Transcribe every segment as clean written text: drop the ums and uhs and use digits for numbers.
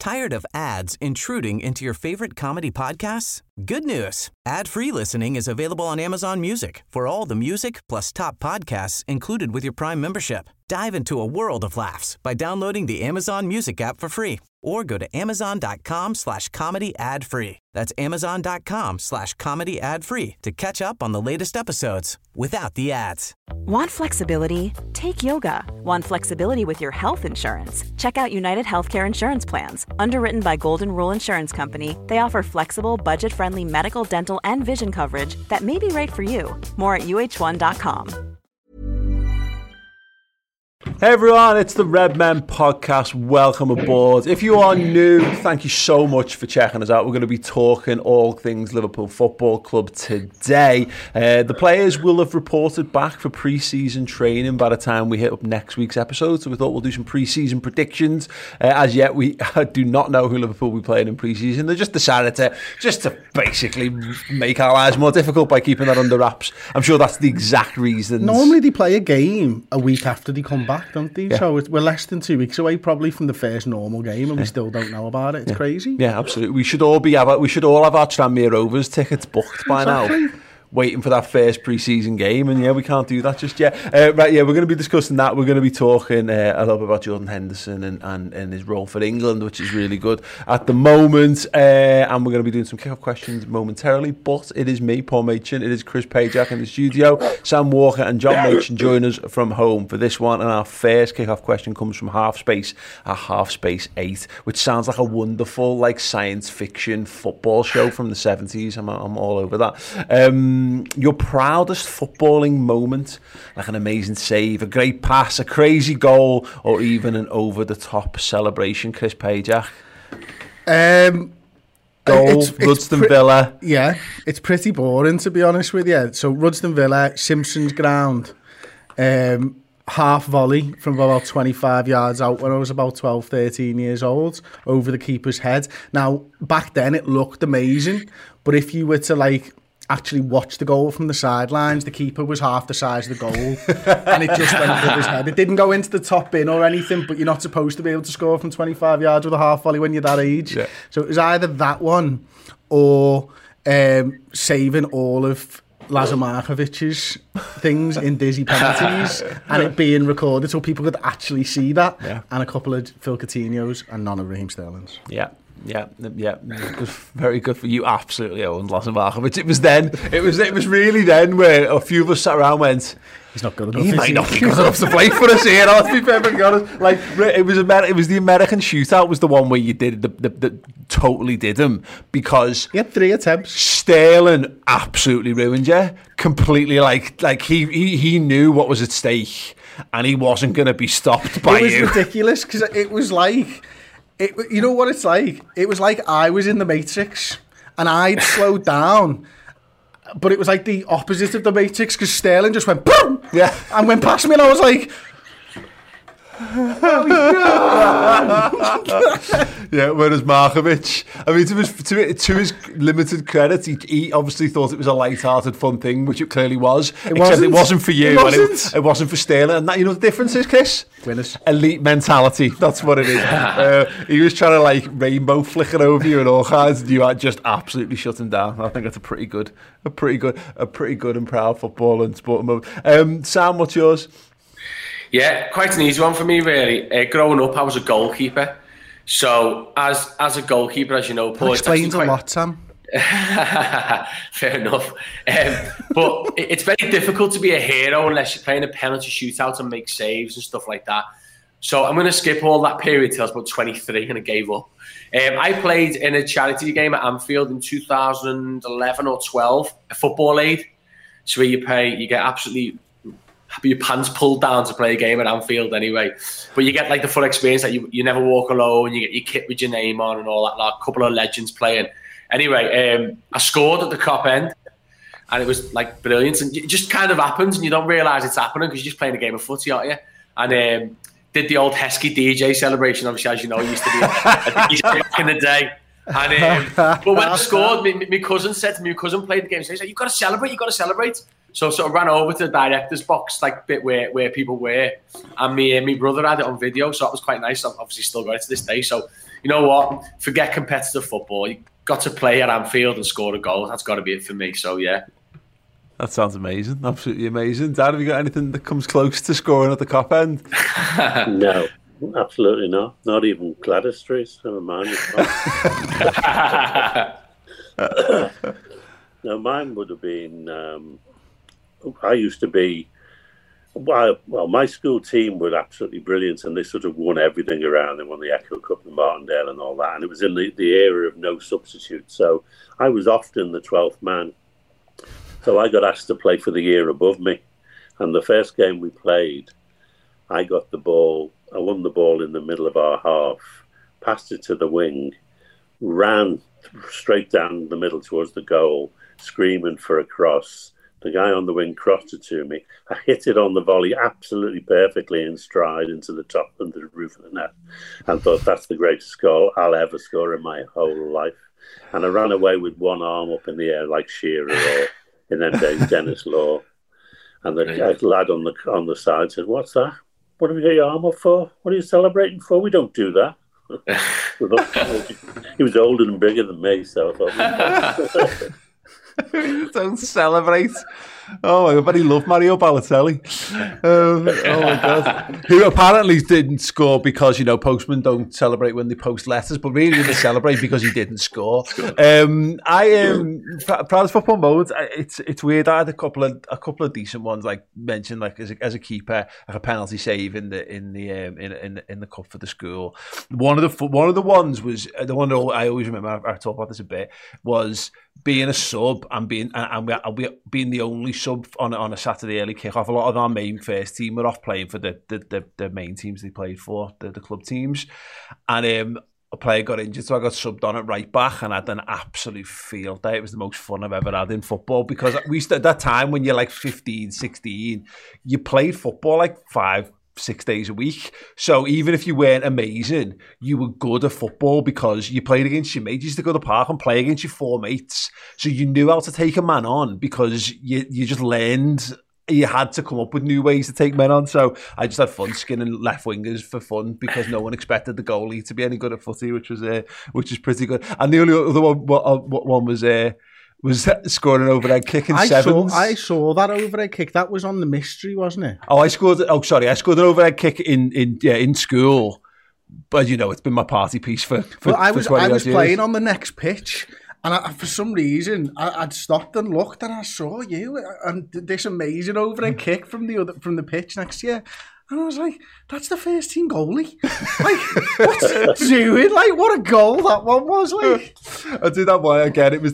Tired of ads intruding into your favorite comedy podcasts? Good news. Ad-free listening is available on Amazon Music for all the music plus top podcasts included with your Prime membership. Dive into a world of laughs by downloading the Amazon Music app for free or go to amazon.com/comedy ad-free. That's amazon.com/comedy ad-free to catch up on the latest episodes without the ads. Want flexibility? Take yoga. Want flexibility with your health insurance? Check out United Healthcare Insurance Plans. Underwritten by Golden Rule Insurance Company, they offer flexible, budget-friendly medical, dental, and vision coverage that may be right for you. More at uh1.com. Hey everyone, it's the Red Men Podcast. Welcome aboard. If you are new, thank you so much for checking us out. We're going to be talking all things Liverpool Football Club today. The players will have reported back for pre-season training by the time we hit up next week's episode, so we thought we'll do some pre-season predictions. As yet, we do not know who Liverpool will be playing in pre-season. They just decided to basically make our lives more difficult by keeping that under wraps. I'm sure that's the exact reason. Normally they play a game a week after they come back, don't they? Yeah. So we're less than 2 weeks away probably from the first normal game, and we still don't know about it. It's crazy. Yeah, absolutely. We should all have our Tranmere Rovers tickets booked by now, waiting for that first pre-season game, and we can't do that just yet. We're going to be discussing that. We're going to be talking a little bit about Jordan Henderson and his role for England, which is really good at the moment, and we're going to be doing some kick-off questions momentarily, but it is me, Paul Machin, it is Chris Pajak in the studio, Sam Walker and John Machin join us from home for this one, and our first kick-off question comes from Halfspace at Halfspace 8, which sounds like a wonderful science fiction football show from the 70s. I'm all over that. Your proudest footballing moment, like an amazing save, a great pass, a crazy goal, or even an over-the-top celebration, Chris Pajak? Goal, Rudston Villa. Yeah, it's pretty boring, to be honest with you. So Rudston Villa, Simpsons Ground, half volley from about 25 yards out when I was about 12, 13 years old, over the keeper's head. Now, back then it looked amazing, but if you were to actually watch the goal from the sidelines, the keeper was half the size of the goal and it just went above his head. It didn't go into the top bin or anything, but you're not supposed to be able to score from 25 yards with a half volley when you're that age. Yeah. So it was either that one or saving all of Lazar Markovic's things in dizzy penalties and it being recorded so people could actually see that, and a couple of Phil Coutinho's and none of Raheem Sterling's. Yeah. Good, very good for you. Absolutely owned Lazar Markovic. It was then. It was really then where a few of us sat around and went, he's not good enough. He might not be good enough to play for us here. Let's be perfectly honest. It was the American shootout was the one where you did the totally did him, because he had 3 attempts. Sterling absolutely ruined you completely. He knew what was at stake and he wasn't going to be stopped by you. It was ridiculous because it was you know what it's like? It was like I was in the Matrix and I'd slowed down, but it was like the opposite of the Matrix because Sterling just went boom, and went past me, and I was like, oh yeah. Whereas Markovic, I mean, to his limited credit, he obviously thought it was a light-hearted, fun thing, which it clearly was. Except it wasn't for you, it wasn't for Sterling. And that, you know, the difference is, Chris, winners, elite mentality. That's what it is. He was trying to rainbow flicker over you and all kinds, and you just absolutely shut him down. I think that's a pretty good and proud football and sporting moment. Sam, what's yours? Yeah, quite an easy one for me, really. Growing up, I was a goalkeeper. So, as a goalkeeper, as you know, Paul, that explains a lot, Sam. Fair enough. But it's very difficult to be a hero unless you're playing a penalty shootout and make saves and stuff like that. So, I'm going to skip all that period till I was about 23 and I gave up. I played in a charity game at Anfield in 2011 or 12, a football aid. So, where you get absolutely your pants pulled down to play a game at Anfield anyway. But you get the full experience that you never walk alone, you get your kit with your name on and all that, a couple of legends playing. Anyway, I scored at the top end and it was brilliant, and it just kind of happens and you don't realise it's happening because you're just playing a game of footy, aren't you? And did the old Heskey DJ celebration, obviously, as you know, used to be a DJ back in the day. And but when I scored, my cousin said to me, my cousin played the game, so he said, you've got to celebrate. So I sort of ran over to the director's box, bit where people were, and my brother had it on video, so that was quite nice. I've obviously still got it to this day. So you know what? Forget competitive football. You got to play at Anfield and score a goal. That's got to be it for me. So yeah. That sounds amazing. Absolutely amazing. Dad, have you got anything that comes close to scoring at the Kop end? No, absolutely not. Not even Gladys Street. Never mind. No, mine would have been. I used to be. Well, my school team were absolutely brilliant, and they sort of won everything around. They won the Echo Cup and Martindale and all that, and it was in the era of no substitute. So I was often the 12th man. So I got asked to play for the year above me, and the first game we played, I got the ball. I won the ball in the middle of our half, passed it to the wing, ran straight down the middle towards the goal, screaming for a cross. The guy on the wing crossed it to me. I hit it on the volley absolutely perfectly in stride into the top of the roof of the net, and thought that's the greatest goal I'll ever score in my whole life. And I ran away with one arm up in the air like Shearer or in them days Dennis Law. And the lad on the side said, "What's that? What have you got your arm up for? What are you celebrating for? We don't do that." He was older and bigger than me, so I thought... Don't celebrate. Oh my God, but he loved Mario Balotelli. Oh my God. Who apparently didn't score because, you know, postmen don't celebrate when they post letters, but really they celebrate because he didn't score. I am proud of football modes. It's weird. I had a couple of decent ones, like mentioned, like as a keeper, like a penalty save in the cup for the school. One of the ones was the one that I always remember. I talk about this a bit, was being a sub and being the only sub on a Saturday early kickoff. A lot of our main first team were off playing for the main teams they played for, the club teams, and a player got injured, so I got subbed on at right back, and I had an absolute field day. It was the most fun I've ever had in football, because we used to, at that time when you're like 15, 16, you played football like 5-6 days a week. So even if you weren't amazing, you were good at football because you played against your mates. You used to go to the park and play against your four mates. So you knew how to take a man on because you just learned. You had to come up with new ways to take men on. So I just had fun skinning left wingers for fun because no one expected the goalie to be any good at footy, which was pretty good. And the only other one was scoring an overhead kick in sevens. I saw that overhead kick. That was on the mystery, wasn't it? I scored an overhead kick in school. But, you know, it's been my party piece for 20 years. I was playing on the next pitch, and for some reason, I'd stopped and looked, and I saw you and this amazing overhead kick from the pitch next to you. And I was like, that's the first team goalie. Like, what's he doing? Like, what a goal that one was. Like, I did that one again. It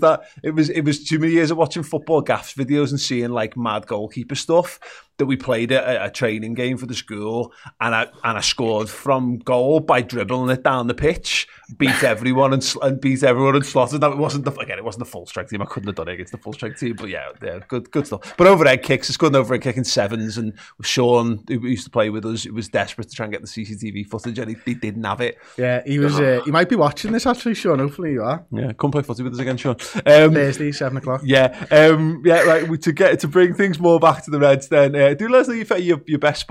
was too many years of watching football gaffs videos and seeing like mad goalkeeper stuff that we played a training game for the school, and I scored from goal by dribbling it down the pitch, beat everyone and slotted. Now it wasn't the full strength team. I couldn't have done it against the full strength team, but yeah, good stuff. But overhead kicks, I scored an overhead kick in sevens, and Sean, who used to play with us, it was desperate to try and get the CCTV footage, and he didn't have it. Yeah, he was. He might be watching this actually, Sean. Hopefully you are. Yeah, come play footy with us again, Sean. Thursday, 7:00. Yeah, right. To bring things more back to the Reds, then do let us know your best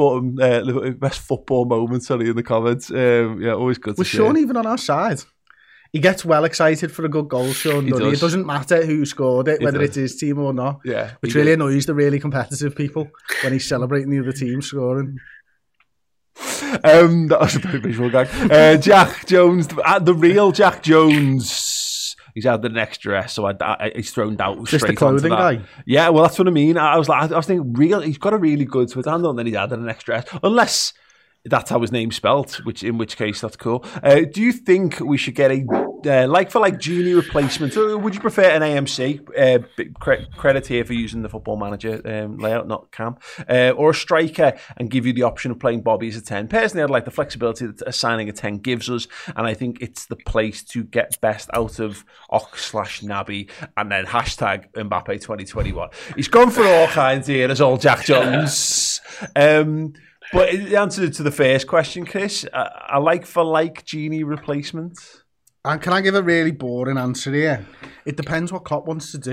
best football moments in the comments. Always good. Was Sean even on our side? He gets well excited for a good goal, Sean. It doesn't matter who scored it, whether it's his team or not. Yeah, which really annoys the really competitive people when he's celebrating the other team scoring. That was a very visual gag. Jack Jones, the real Jack Jones. He's had an extra S, so he's thrown doubt straight onto that. Just the clothing guy? Yeah, well, that's what I mean. I was thinking, he's got a really good Twitter handle, and then he's added an extra S. Unless that's how his name's spelt, in which case that's cool. Do you think we should get a like-for-like Genie replacement? Or would you prefer an AMC? Credit here for using the Football Manager layout, not Cam. Or a striker and give you the option of playing Bobby as a 10. Personally, I'd like the flexibility that assigning a 10 gives us, and I think it's the place to get best out of Ox/Naby, and then hashtag Mbappe 2021. He's gone for all kinds here, as old Jack Jones. But the answer to the first question, Chris, a like-for-like Genie replacement. And can I give a really boring answer here? It depends what Klopp wants to do.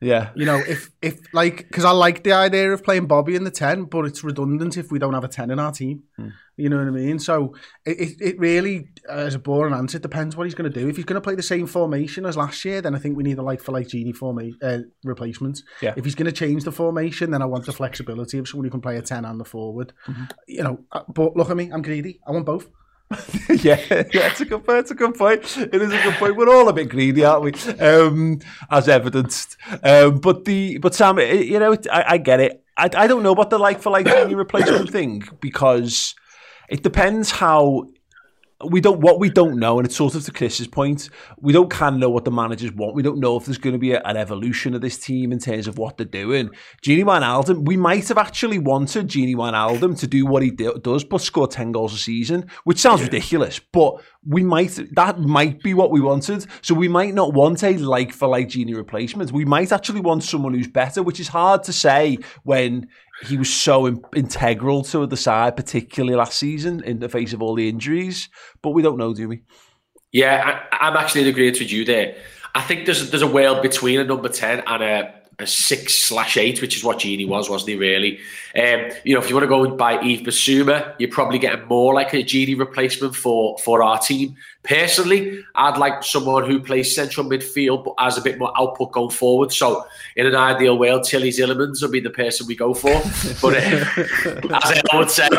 Yeah. You know, if like, because I like the idea of playing Bobby in the 10, but it's redundant if we don't have a 10 in our team. You know what I mean? So it really, as a boring answer, it depends what he's going to do. If he's going to play the same formation as last year, then I think we need a like-for-like Gini replacement. Yeah. If he's going to change the formation, then I want the flexibility of someone who can play a 10 and the forward. You know, but look at me, I'm greedy. I want both. yeah, it's a good point. It's a good point. It is a good point. We're all a bit greedy, aren't we? As evidenced. But Sam, you know, I get it. I don't know about the like-for-like Gini replacement thing, because it depends how what we don't know, and it's sort of to Chris's point, we don't kind of know what the managers want. We don't know if there's going to be an evolution of this team in terms of what they're doing. Gini Wijnaldum, we might have actually wanted Gini Wijnaldum to do what he does, but score 10 goals a season, which sounds ridiculous, but that might be what we wanted. So we might not want a like-for-like Gini replacement. We might actually want someone who's better, which is hard to say when he was so integral to the side, particularly last season, in the face of all the injuries. But we don't know, do we? Yeah, I'm actually in agreement with you there. I think there's a world between a number 10 and a 6/8, which is what Gini was, wasn't he, really? You know, if you want to go and buy Yves Bissouma, you're probably getting more like a Gini replacement for our team. Personally, I'd like someone who plays central midfield but has a bit more output going forward. So in an ideal world, Tilly Zillemans would be the person we go for. But as I would say,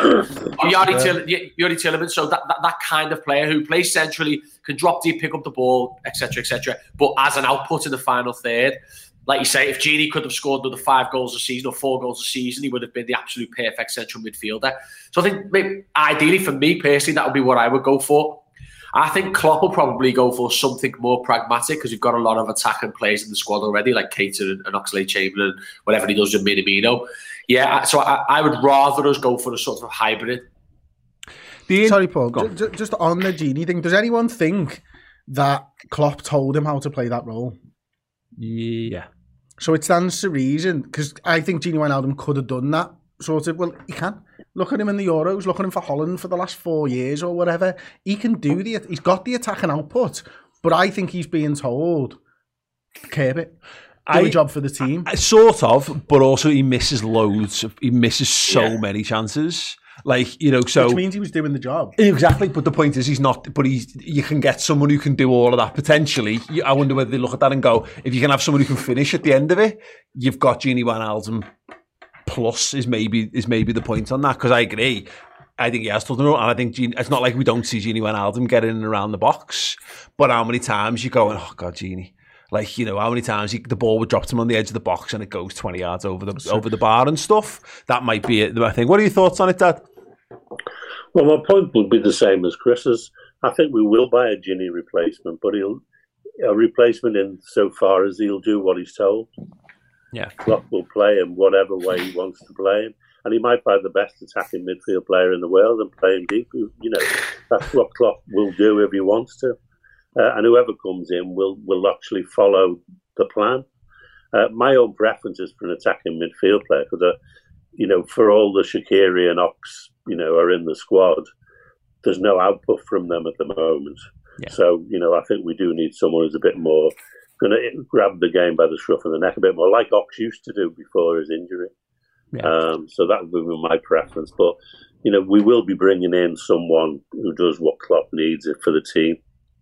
Yuri Tillemans, so that kind of player who plays centrally, can drop deep, pick up the ball, etc., but as an output in the final third. Like you say, if Gini could have scored another 5 goals a season or 4 goals a season, he would have been the absolute perfect central midfielder. So I think maybe, ideally for me personally, that would be what I would go for. I think Klopp will probably go for something more pragmatic because we've got a lot of attacking players in the squad already, like Keita and Oxlade-Chamberlain, whatever he does with Minamino. Yeah, so I would rather us go for a sort of hybrid. Sorry, Paul, just on the Gini thing, does anyone think that Klopp told him how to play that role? Yeah. So it stands to reason, because I think Gini Wijnaldum could have done that sort of. Well, he can. Look at him in the Euros. Look at him for Holland for the last 4 years or whatever. He can do he's got the attacking output, but I think he's being told, curb it. Do a job for the team. Sort of, but also he misses loads. He misses so many chances. Like, you know, so... Which means he was doing the job. Exactly, but the point is he's not... But you can get someone who can do all of that, potentially. I wonder whether they look at that and go, if you can have someone who can finish at the end of it, you've got Gini Wijnaldum plus is maybe the point on that, because I agree. I think he has told them, and I think it's not like we don't see Gini Wijnaldum get in and around the box, but how many times you go, oh, God, Gini... Like, you know, how many times the ball would drop to him on the edge of the box and it goes 20 yards over the bar and stuff. That might be it, I think. What are your thoughts on it, Dad? Well, my point would be the same as Chris's. I think we will buy a Gini replacement, but a replacement in so far as he'll do what he's told. Yeah. Klopp will play him whatever way he wants to play him. And he might buy the best attacking midfield player in the world and play him deep. You know, that's what Klopp will do if he wants to. And whoever comes in will actually follow the plan. My own preference is for an attacking midfield player because, you know, for all the Shaqiri and Ox, you know, are in the squad, there's no output from them at the moment. Yeah. So, you know, I think we do need someone who's a bit more going to grab the game by the scruff of the neck a bit more, like Ox used to do before his injury. Yeah. So that would be my preference. But, you know, we will be bringing in someone who does what Klopp needs for the team.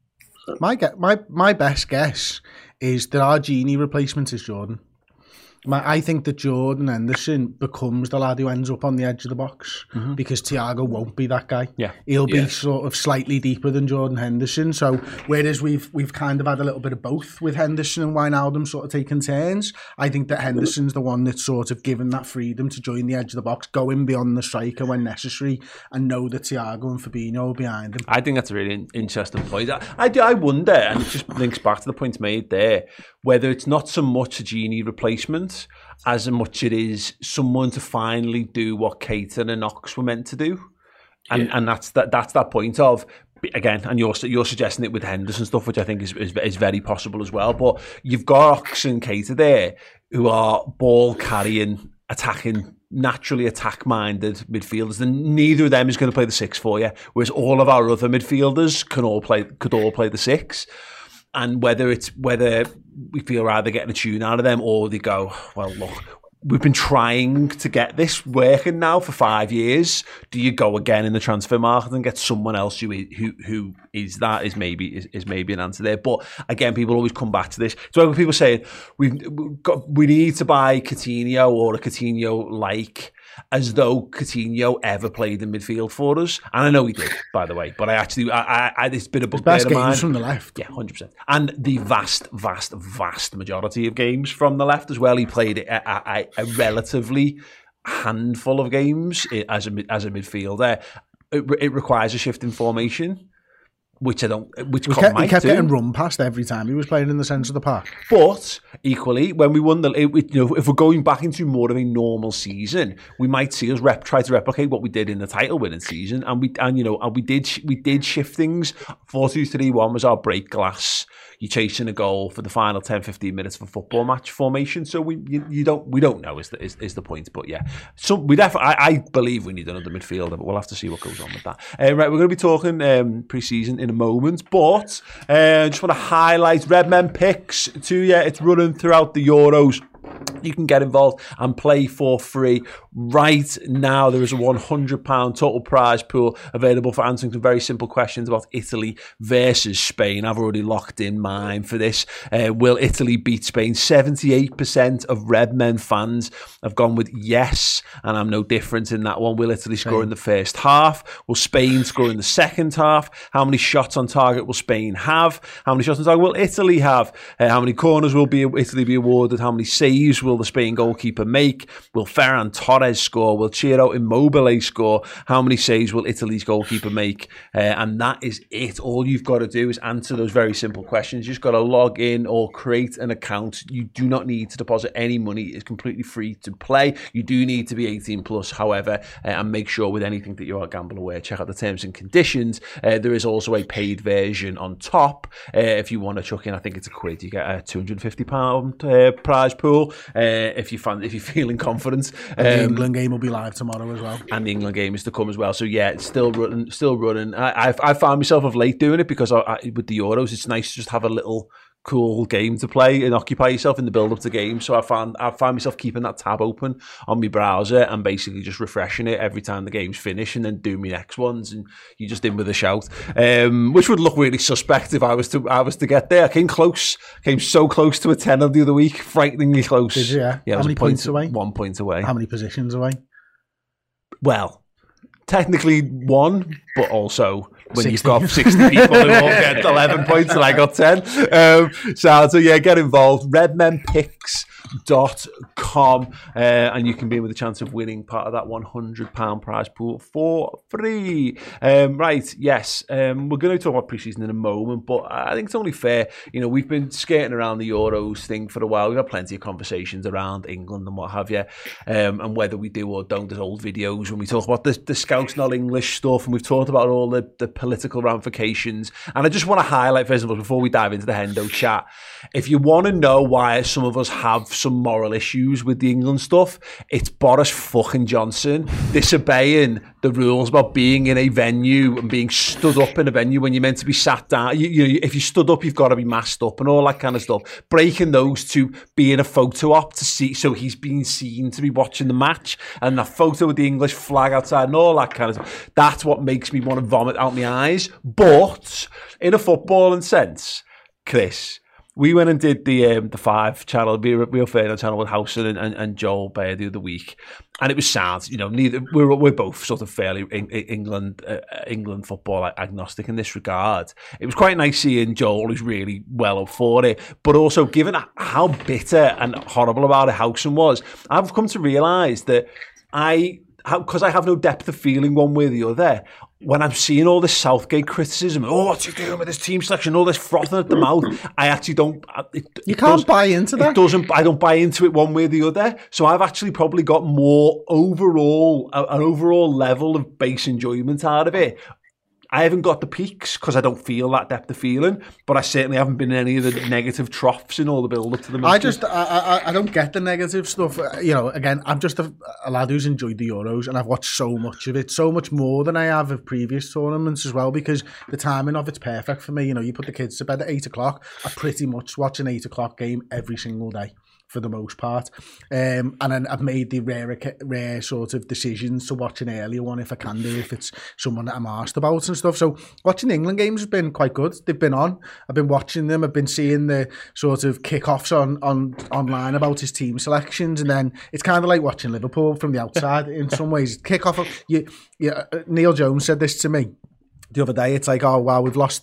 My best guess is that our Gini replacement is Jordan. I think that Jordan Henderson becomes the lad who ends up on the edge of the box because Thiago won't be that guy. Yeah. He'll be sort of slightly deeper than Jordan Henderson. So whereas we've kind of had a little bit of both with Henderson and Wijnaldum sort of taking turns, I think that Henderson's the one that's sort of given that freedom to join the edge of the box, go in beyond the striker when necessary, and know that Thiago and Fabinho are behind him. I think that's a really interesting point. I wonder, and it just links back to the point made there, whether it's not so much a Gini replacement as much it is someone to finally do what Keita and Ox were meant to do, and that's that point of, again, and you're suggesting it with Henderson stuff, which I think is very possible as well. But you've got Ox and Keita there who are ball carrying, attacking, naturally attack minded midfielders, and neither of them is going to play the 6 for you. Whereas all of our other midfielders could all play the 6. and whether we feel rather getting a tune out of them, or they go, well, look, we've been trying to get this working now for 5 years. Do you go again in the transfer market and get someone else who is that? Is maybe an answer there. But again, people always come back to this. So when people say we need to buy Coutinho or a Coutinho-like, as though Coutinho ever played in midfield for us. And I know he did, by the way, but it's been a bugbear of mine. Best games from the left. Yeah, 100%. And the vast majority of games from the left as well. He played a relatively handful of games as a midfielder. It requires a shift in formation, which he kept getting run past every time he was playing in the centre of the park. But equally, when we won if we're going back into more of a normal season, we might see us try to replicate what we did in the title-winning season, and we did shift things. 4-2-3-1 was our break glass. You're chasing a goal for the final 10-15 minutes of a football match formation. So we don't know is the point. But yeah, so I believe we need another midfielder, but we'll have to see what goes on with that. Right, we're going to be talking pre-season in a moment, but just want to highlight Redmen Picks to you. It's running throughout the Euros. You can get involved and play for free right now. There is a £100 total prize pool available for answering some very simple questions about Italy versus Spain. I've already locked in mine for this. Will Italy beat Spain? 78% of Redmen fans have gone with yes, and I'm no different in that one. Will Italy score in the first half? Will Spain score in the second half? How many shots on target will Spain have? How many shots on target will Italy have? How many corners will Italy be awarded? How many saves will the Spain goalkeeper make? Will Ferran Torres score? Will Ciro Immobile score? How many saves will Italy's goalkeeper make? And that is it. All you've got to do is answer those very simple questions. You've just got to log in or create an account. You do not need to deposit any money. It's completely free to play. You do need to be 18 plus, however, and make sure with anything that you are gamble aware, check out the terms and conditions. There is also a paid version on top. If you want to chuck in, I think it's £1, you get a £250 prize pool. If you're feeling confident, the England game will be live tomorrow as well, and the England game is to come as well. So yeah, it's still running. I found myself of late doing it because with the Euros, it's nice to just have a little cool game to play and occupy yourself in the build up to game. So I found myself keeping that tab open on my browser and basically just refreshing it every time the game's finished, and then do my next ones, and you're just in with a shout, which would look really suspect if I was to get there. I came so close to a tenner the other week, frighteningly close. Did you? Yeah. How many points away? 1 point away. How many positions away? Well, technically 1, but also when 60. You've got 60 people who all get 11 points and I got 10. So yeah, get involved. redmenpicks.com and you can be with a chance of winning part of that £100 prize pool for free. Right, yes, we're going to talk about pre-season in a moment, but I think it's only fair. We've been skating around the Euros thing for a while. We've had plenty of conversations around England and what have you, and whether we do or don't. There's old videos when we talk about the Scouts Not English stuff, and we've talked about all the political ramifications. And I just want to highlight, first of all, before we dive into the Hendo chat, if you want to know why some of us have some moral issues with the England stuff, it's Boris fucking Johnson disobeying the rules about being in a venue and being stood up in a venue when you're meant to be sat down. If you stood up, you've got to be masked up and all that kind of stuff. Breaking those to be in a photo op to see, so he's being seen to be watching the match, and the photo with the English flag outside and all that kind of stuff. That's what makes me want to vomit out my eyes. But in a footballing sense, Chris, we went and did the 5 channel, Real Ferdinand channel with Howson and Joel Bayer the other week, and it was sad. We're both sort of fairly England football agnostic in this regard. It was quite nice seeing Joel, who's really well up for it, but also given how bitter and horrible about it Howson was, I've come to realise that because I have no depth of feeling one way or the other, when I'm seeing all this Southgate criticism, what's he doing with his team selection, all this frothing at the mouth, I actually don't. You can't buy into that. I don't buy into it one way or the other. So I've actually probably got more an overall level of base enjoyment out of it. I haven't got the peaks because I don't feel that depth of feeling, but I certainly haven't been in any of the negative troughs in all the build up to the matches. I don't get the negative stuff. Again, I'm just a lad who's enjoyed the Euros, and I've watched so much of it, so much more than I have of previous tournaments as well, because the timing of it's perfect for me. You put the kids to bed at 8 o'clock. I pretty much watch an 8 o'clock game every single day, for the most part. And then I've made the rare sort of decisions to watch an earlier one if I can do, if it's someone that I'm asked about and stuff. So watching the England games has been quite good. They've been on. I've been watching them. I've been seeing the sort of kick-offs online about his team selections, and then it's kind of like watching Liverpool from the outside in some ways. Kick-off, Neil Jones said this to me the other day. It's like, oh wow, we've lost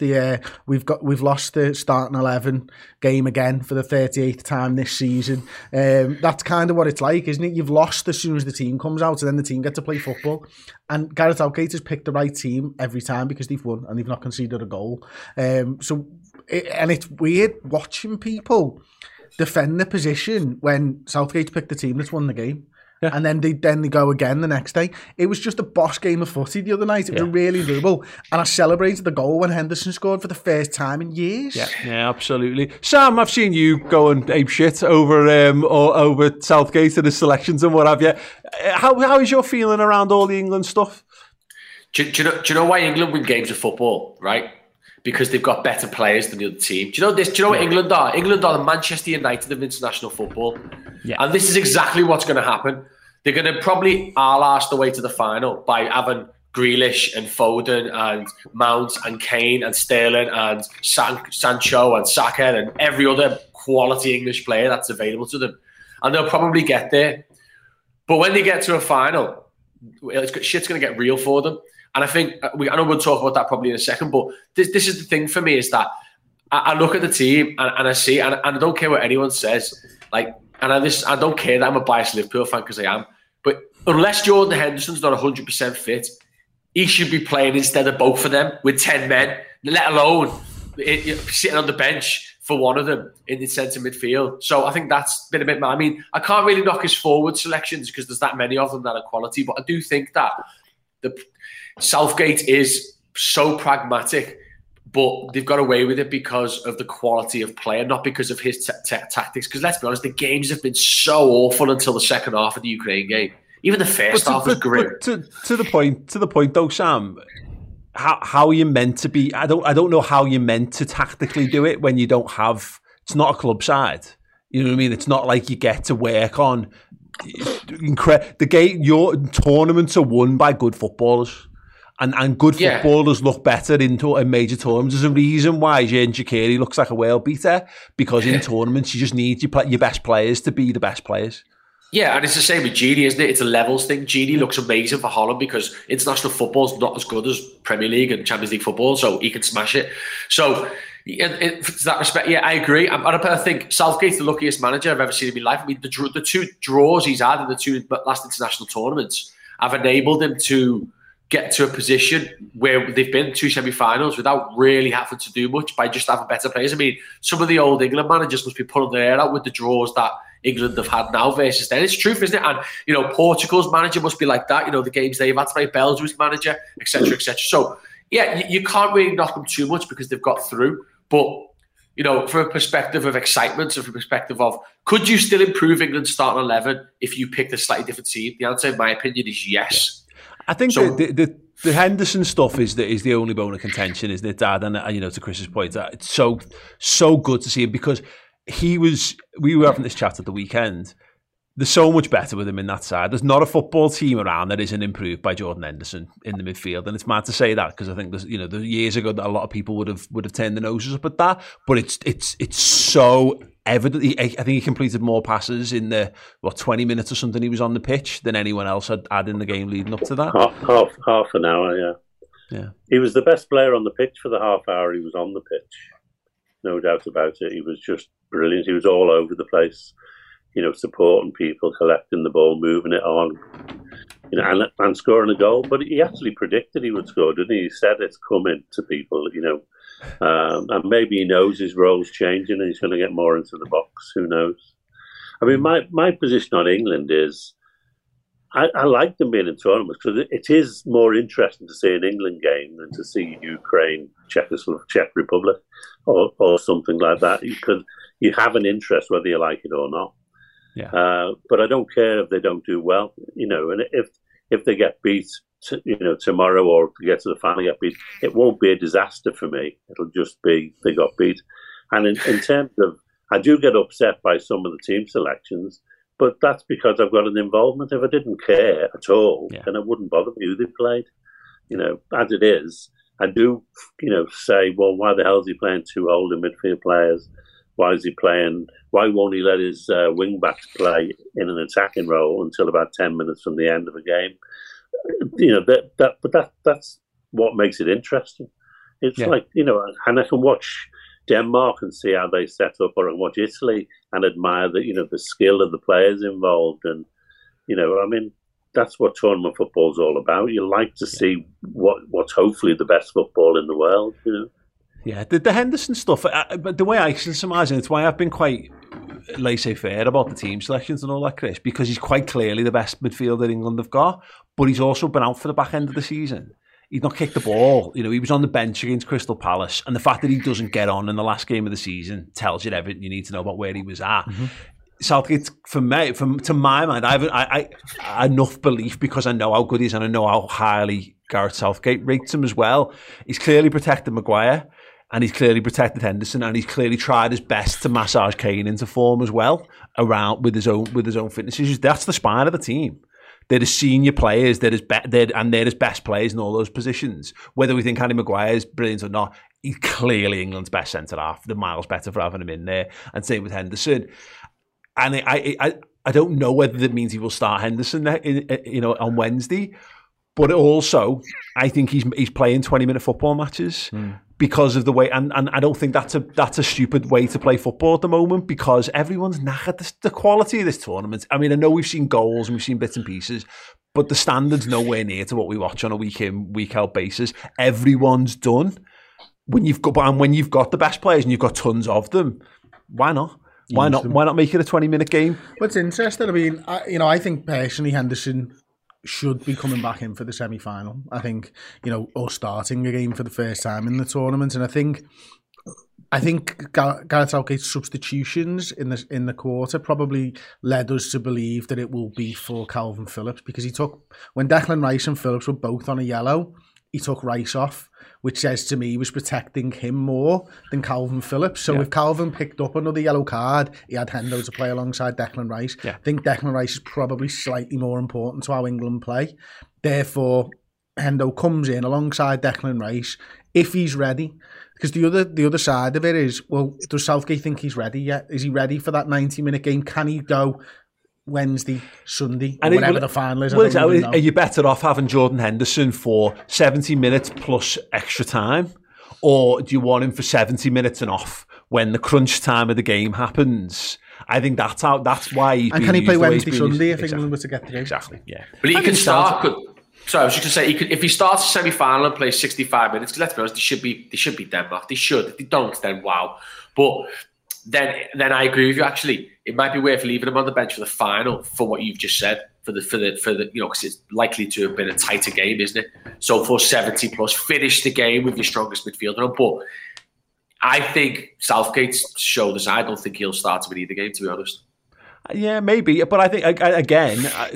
the starting 11 game again for the 38th time this season. That's kind of what it's like, isn't it? You've lost as soon as the team comes out, and then the team get to play football. And Gareth Southgate has picked the right team every time because they've won and they've not conceded a goal. And it's weird watching people defend the position when Southgate's picked the team that's won the game. Yeah. And then they go again the next day. It was just a boss game of footy the other night. It was really enjoyable. And I celebrated the goal when Henderson scored for the first time in years. Yeah, absolutely. Sam, I've seen you go and ape shit over Southgate and his selections and what have you. How is your feeling around all the England stuff? Do you know why England win games of football, right? Because they've got better players than the other team. Do you know this? Do you know what England are? England are the Manchester United of international football. Yeah. And this is exactly what's going to happen. They're going to probably arse the way to the final by having Grealish and Foden and Mount and Kane and Sterling and Sancho and Saka and every other quality English player that's available to them. And they'll probably get there. But when they get to a final, shit's going to get real for them. And I think, I know we'll talk about that probably in a second, but this is the thing for me, is that I look at the team and I see, and I don't care what anyone says, I don't care that I'm a biased Liverpool fan, because I am, but unless Jordan Henderson's not 100% fit, he should be playing instead of both of them with 10 men, let alone sitting on the bench for one of them in the centre midfield. So I think that's been a bit mad. I mean, I can't really knock his forward selections because there's that many of them that are quality, but I do think that Southgate is so pragmatic, but they've got away with it because of the quality of player, not because of his tactics. Because let's be honest, the games have been so awful until the second half of the Ukraine game. Even the first half was grim. To the point though, Sam. How are you meant to be? I don't know how you're meant to tactically do it when you don't have. It's not a club side. You know what I mean? It's not like you get to work on. The game, your tournaments are won by good footballers. And good footballers look better in major tournaments. There's a reason why Xherdan Shaqiri looks like a world beater, because in tournaments you just need your best players to be the best players. Yeah, and it's the same with Gini, isn't it? It's a levels thing. Gini looks amazing for Holland because international football's not as good as Premier League and Champions League football, so he can smash it. So, in that respect, yeah, I agree. I think Southgate's the luckiest manager I've ever seen in my life. I mean, the two draws he's had in the two last international tournaments have enabled him to get to a position where they've been two semi-finals without really having to do much, by just having better players. I mean, some of the old England managers must be pulling their hair out with the draws that England have had now versus then. It's truth, isn't it? And, Portugal's manager must be like that, the games they've had to play, Belgium's manager, etc., etc. So, yeah, you can't really knock them too much because they've got through. But, from a perspective of excitement, or from a perspective of, could you still improve England's starting 11 if you picked a slightly different team? The answer, in my opinion, is yes. I think the Henderson stuff is the only bone of contention, isn't it, Dad? And to Chris's point, it's so good to see him, because we were having this chat at the weekend. There's so much better with him in that side. There's not a football team around that isn't improved by Jordan Henderson in the midfield, and it's mad to say that, because I think there's the years ago that a lot of people would have turned their noses up at that, but it's so evident. I think he completed more passes in the 20 minutes or something he was on the pitch than anyone else had in the game leading up to that. Half an hour, yeah. He was the best player on the pitch for the half hour he was on the pitch. No doubt about it. He was just brilliant. He was all over the place, supporting people, collecting the ball, moving it on, and scoring a goal. But he actually predicted he would score, didn't he? He said it's coming to people, and maybe he knows his role's changing and he's going to get more into the box. Who knows? I mean, my position on England is, I like them being in tournaments because it is more interesting to see an England game than to see Ukraine, Czech Republic, or something like that. Because you have an interest whether you like it or not. Yeah. But I don't care if they don't do well, and if they get beat, tomorrow, or if they get to the final, get beat, it won't be a disaster for me. It'll just be they got beat. And in terms of, I do get upset by some of the team selections, but that's because I've got an involvement. If I didn't care at all, then it wouldn't bother me who they played. As it is, I do, say, well, why the hell is he playing two older midfield players? Why is he playing? Why won't he let his wing backs play in an attacking role until about 10 minutes from the end of the game? But that's what makes it interesting. It's like, and I can watch Denmark and see how they set up, or I can watch Italy and admire the skill of the players involved. And, that's what tournament football is all about. You like to see what's hopefully the best football in the world, Yeah, the Henderson stuff, but the way I can surmise it, it's why I've been quite laissez-faire about the team selections and all that, Chris, because he's quite clearly the best midfielder England have got, but he's also been out for the back end of the season. He's not kicked the ball. He was on the bench against Crystal Palace, and the fact that he doesn't get on in the last game of the season tells you everything you need to know about where he was at. Mm-hmm. Southgate, to my mind, I enough belief because I know how good he is and I know how highly Gareth Southgate rates him as well. He's clearly protected Maguire. And he's clearly protected Henderson, and he's clearly tried his best to massage Kane into form as well, around with his own fitness issues. That's the spine of the team. They're the senior players, they're his best players in all those positions. Whether we think Harry Maguire is brilliant or not, he's clearly England's best centre half. They're miles better for having him in there, and same with Henderson. And I don't know whether that means he will start Henderson, on Wednesday, but also I think he's playing 20-minute football matches. Because of the way, and I don't think that's a stupid way to play football at the moment, because everyone's knackered the quality of this tournament. I mean, I know we've seen goals and we've seen bits and pieces, but the standard's nowhere near to what we watch on a week in, week out basis. Everyone's done. When you've got the best players and you've got tons of them, why not? Why not make it a 20-minute game? What's interesting, I mean, I think personally Henderson should be coming back in for the semi-final. I think, or starting a game for the first time in the tournament. And I think Gareth Southgate's substitutions in the quarter probably led us to believe that it will be for Calvin Phillips, because when Declan Rice and Phillips were both on a yellow, he took Rice off, which says to me he was protecting him more than Calvin Phillips. So if Calvin picked up another yellow card, he had Hendo to play alongside Declan Rice. Yeah. I think Declan Rice is probably slightly more important to how England play. Therefore, Hendo comes in alongside Declan Rice if he's ready. Because the other side of it is, well, does Southgate think he's ready yet? Is he ready for that 90-minute game? Can he go Wednesday, Sunday, or whenever the final is? Are you better off having Jordan Henderson for 70 minutes plus extra time? Or do you want him for 70 minutes and off when the crunch time of the game happens? I think that's why he's and can he play Wednesday, Sunday if England were to get through? Exactly, yeah. But he can start... Sorry, I was just going to say, if he starts a semi-final and plays 65 minutes, because let's be honest, they should beat Denmark. They should. If they don't, then wow. But then I agree with you. Actually, it might be worth leaving him on the bench for the final, for what you've just said, for the because it's likely to have been a tighter game, isn't it? So for 70 plus, finish the game with your strongest midfielder. But I think Southgate's showed us. I don't think he'll start to win either game, to be honest. Yeah, maybe, but I think again,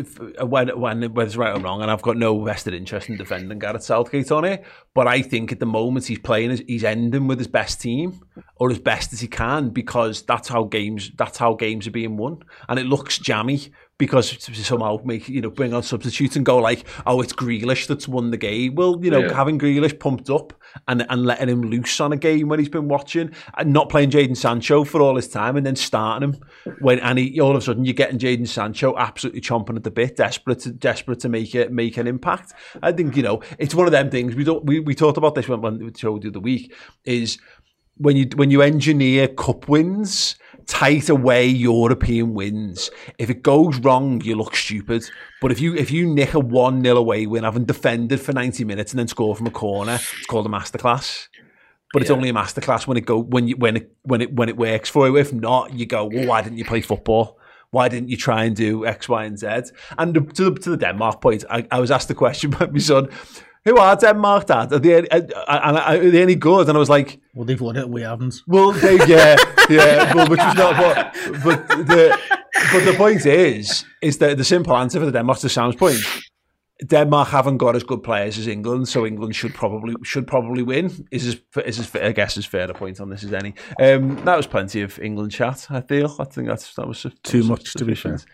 whether it's right or wrong, and I've got no vested interest in defending Gareth Southgate on it, but I think at the moment he's ending with his best team or as best as he can, because that's how games are being won, and it looks jammy because somehow bring on substitutes and go like, oh, it's Grealish that's won the game. Well, having Grealish pumped up and letting him loose on a game when he's been watching, and not playing Jadon Sancho for all his time and then starting him all of a sudden you're getting Jadon Sancho absolutely chomping at the bit, desperate to make an impact. I think it's one of them things. We talked about this when we showed you the week, is when you engineer cup wins, tight away European wins, if it goes wrong, you look stupid. But if you nick a 1-0 away win, having defended for 90 minutes and then score from a corner, it's called a masterclass. But it's only a masterclass when it works for you. If not, you go, well, why didn't you play football? Why didn't you try and do X, Y, and Z? And to the Denmark point, I was asked the question by my son, who are Denmark, Dad? Are they any good? And I was like, well, they've won it. We haven't. Well, yeah. Well, which was not. But the point is that the simple answer for the Denmark, to Sam's point, Denmark haven't got as good players as England, so England should probably win. Is I guess as fair a point on this as any. That was plenty of England chat. I think that was too much to be fair.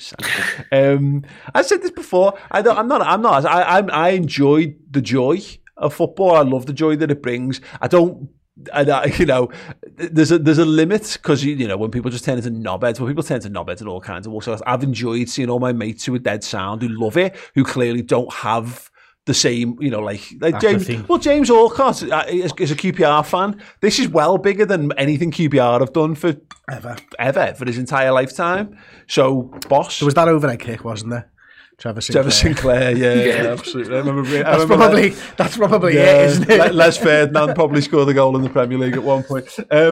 I said this before. I enjoyed the joy of football. I love the joy that it brings. There's a limit because when people just turn into knobheads, people turn into knobheads and all kinds of walks. I've enjoyed seeing all my mates who are dead sound, who love it, who clearly don't have the same, like James. Well, James Allcott is a QPR fan. This is well bigger than anything QPR have done for ever for his entire lifetime. So, boss, there was that overhead kick, wasn't there? Trevor Sinclair, yeah, absolutely. That's probably it, isn't it? Les Ferdinand probably scored a goal in the Premier League at one point.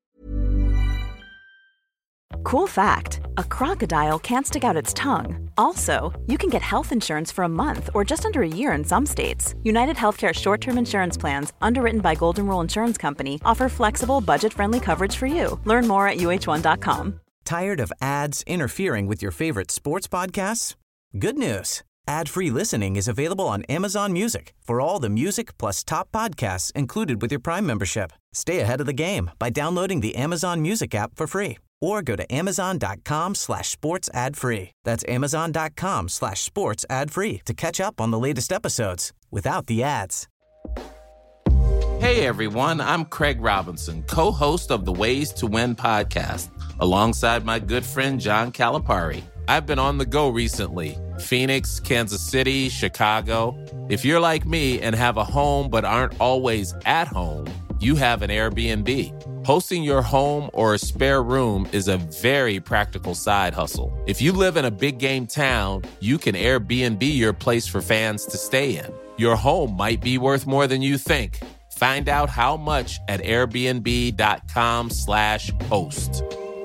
Cool fact, a crocodile can't stick out its tongue. Also, you can get health insurance for a month or just under a year in some states. United Healthcare short-term insurance plans, underwritten by Golden Rule Insurance Company, offer flexible, budget-friendly coverage for you. Learn more at uh1.com. Tired of ads interfering with your favorite sports podcasts? Good news. Ad-free listening is available on Amazon Music for all the music plus top podcasts included with your Prime membership. Stay ahead of the game by downloading the Amazon Music app for free or go to amazon.com/sports ad free. That's amazon.com/sports ad free to catch up on the latest episodes without the ads. Hey everyone, I'm Craig Robinson, co-host of the Ways to Win podcast, alongside my good friend John Calipari. I've been on the go recently. Phoenix, Kansas City, Chicago. If you're like me and have a home but aren't always at home, you have an Airbnb. Hosting your home or a spare room is a very practical side hustle. If you live in a big game town, you can Airbnb your place for fans to stay in. Your home might be worth more than you think. Find out how much at airbnb.com/host.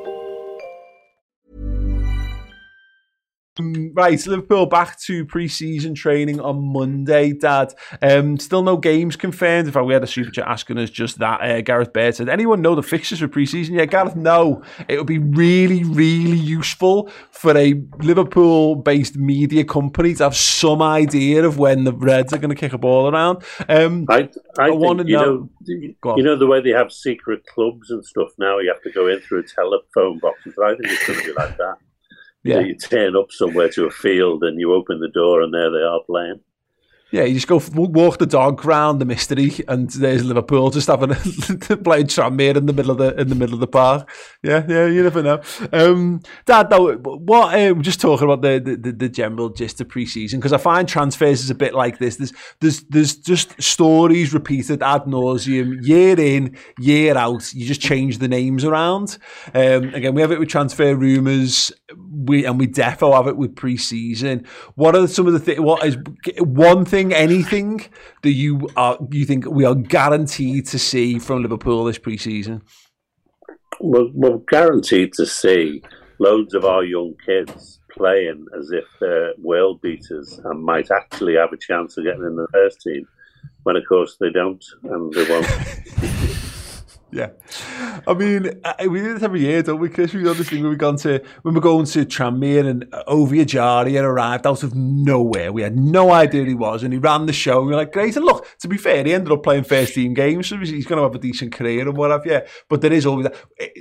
Right, Liverpool back to pre-season training on Monday, Dad. Still no games confirmed. In fact, we had a super chat asking us just that. Gareth Baird said, anyone know the fixtures for pre-season? Yeah, Gareth, no. It would be really, really useful for a Liverpool-based media company to have some idea of when the Reds are going to kick a ball around. I want to know. The way they have secret clubs and stuff now, you have to go in through a telephone box. I think it's going to be like that. Yeah. You turn up somewhere to a field and you open the door and there they are playing. Yeah, you just go walk the dog round the mystery, and there's Liverpool just having playing Tranmere in the middle of the park. Yeah, you never know. Dad, though, what we're just talking about the general gist of pre-season, because I find transfers is a bit like this. There's just stories repeated ad nauseum, year in, year out. You just change the names around. Again, we have it with transfer rumours. We defo have it with pre-season. What are some of the what is one thing, anything that you think we are guaranteed to see from Liverpool this pre-season? We're guaranteed to see loads of our young kids playing as if they're world beaters and might actually have a chance of getting in the first team, when of course they don't and they won't. Yeah, I mean, we do this every year, don't we, Chris? We do this thing when we're going to Tranmere, and Ovie Ejaria arrived out of nowhere. We had no idea who he was, and he ran the show. And we were like, great. And look, to be fair, he ended up playing first team games, so he's going to have a decent career and what have you. But there is always that.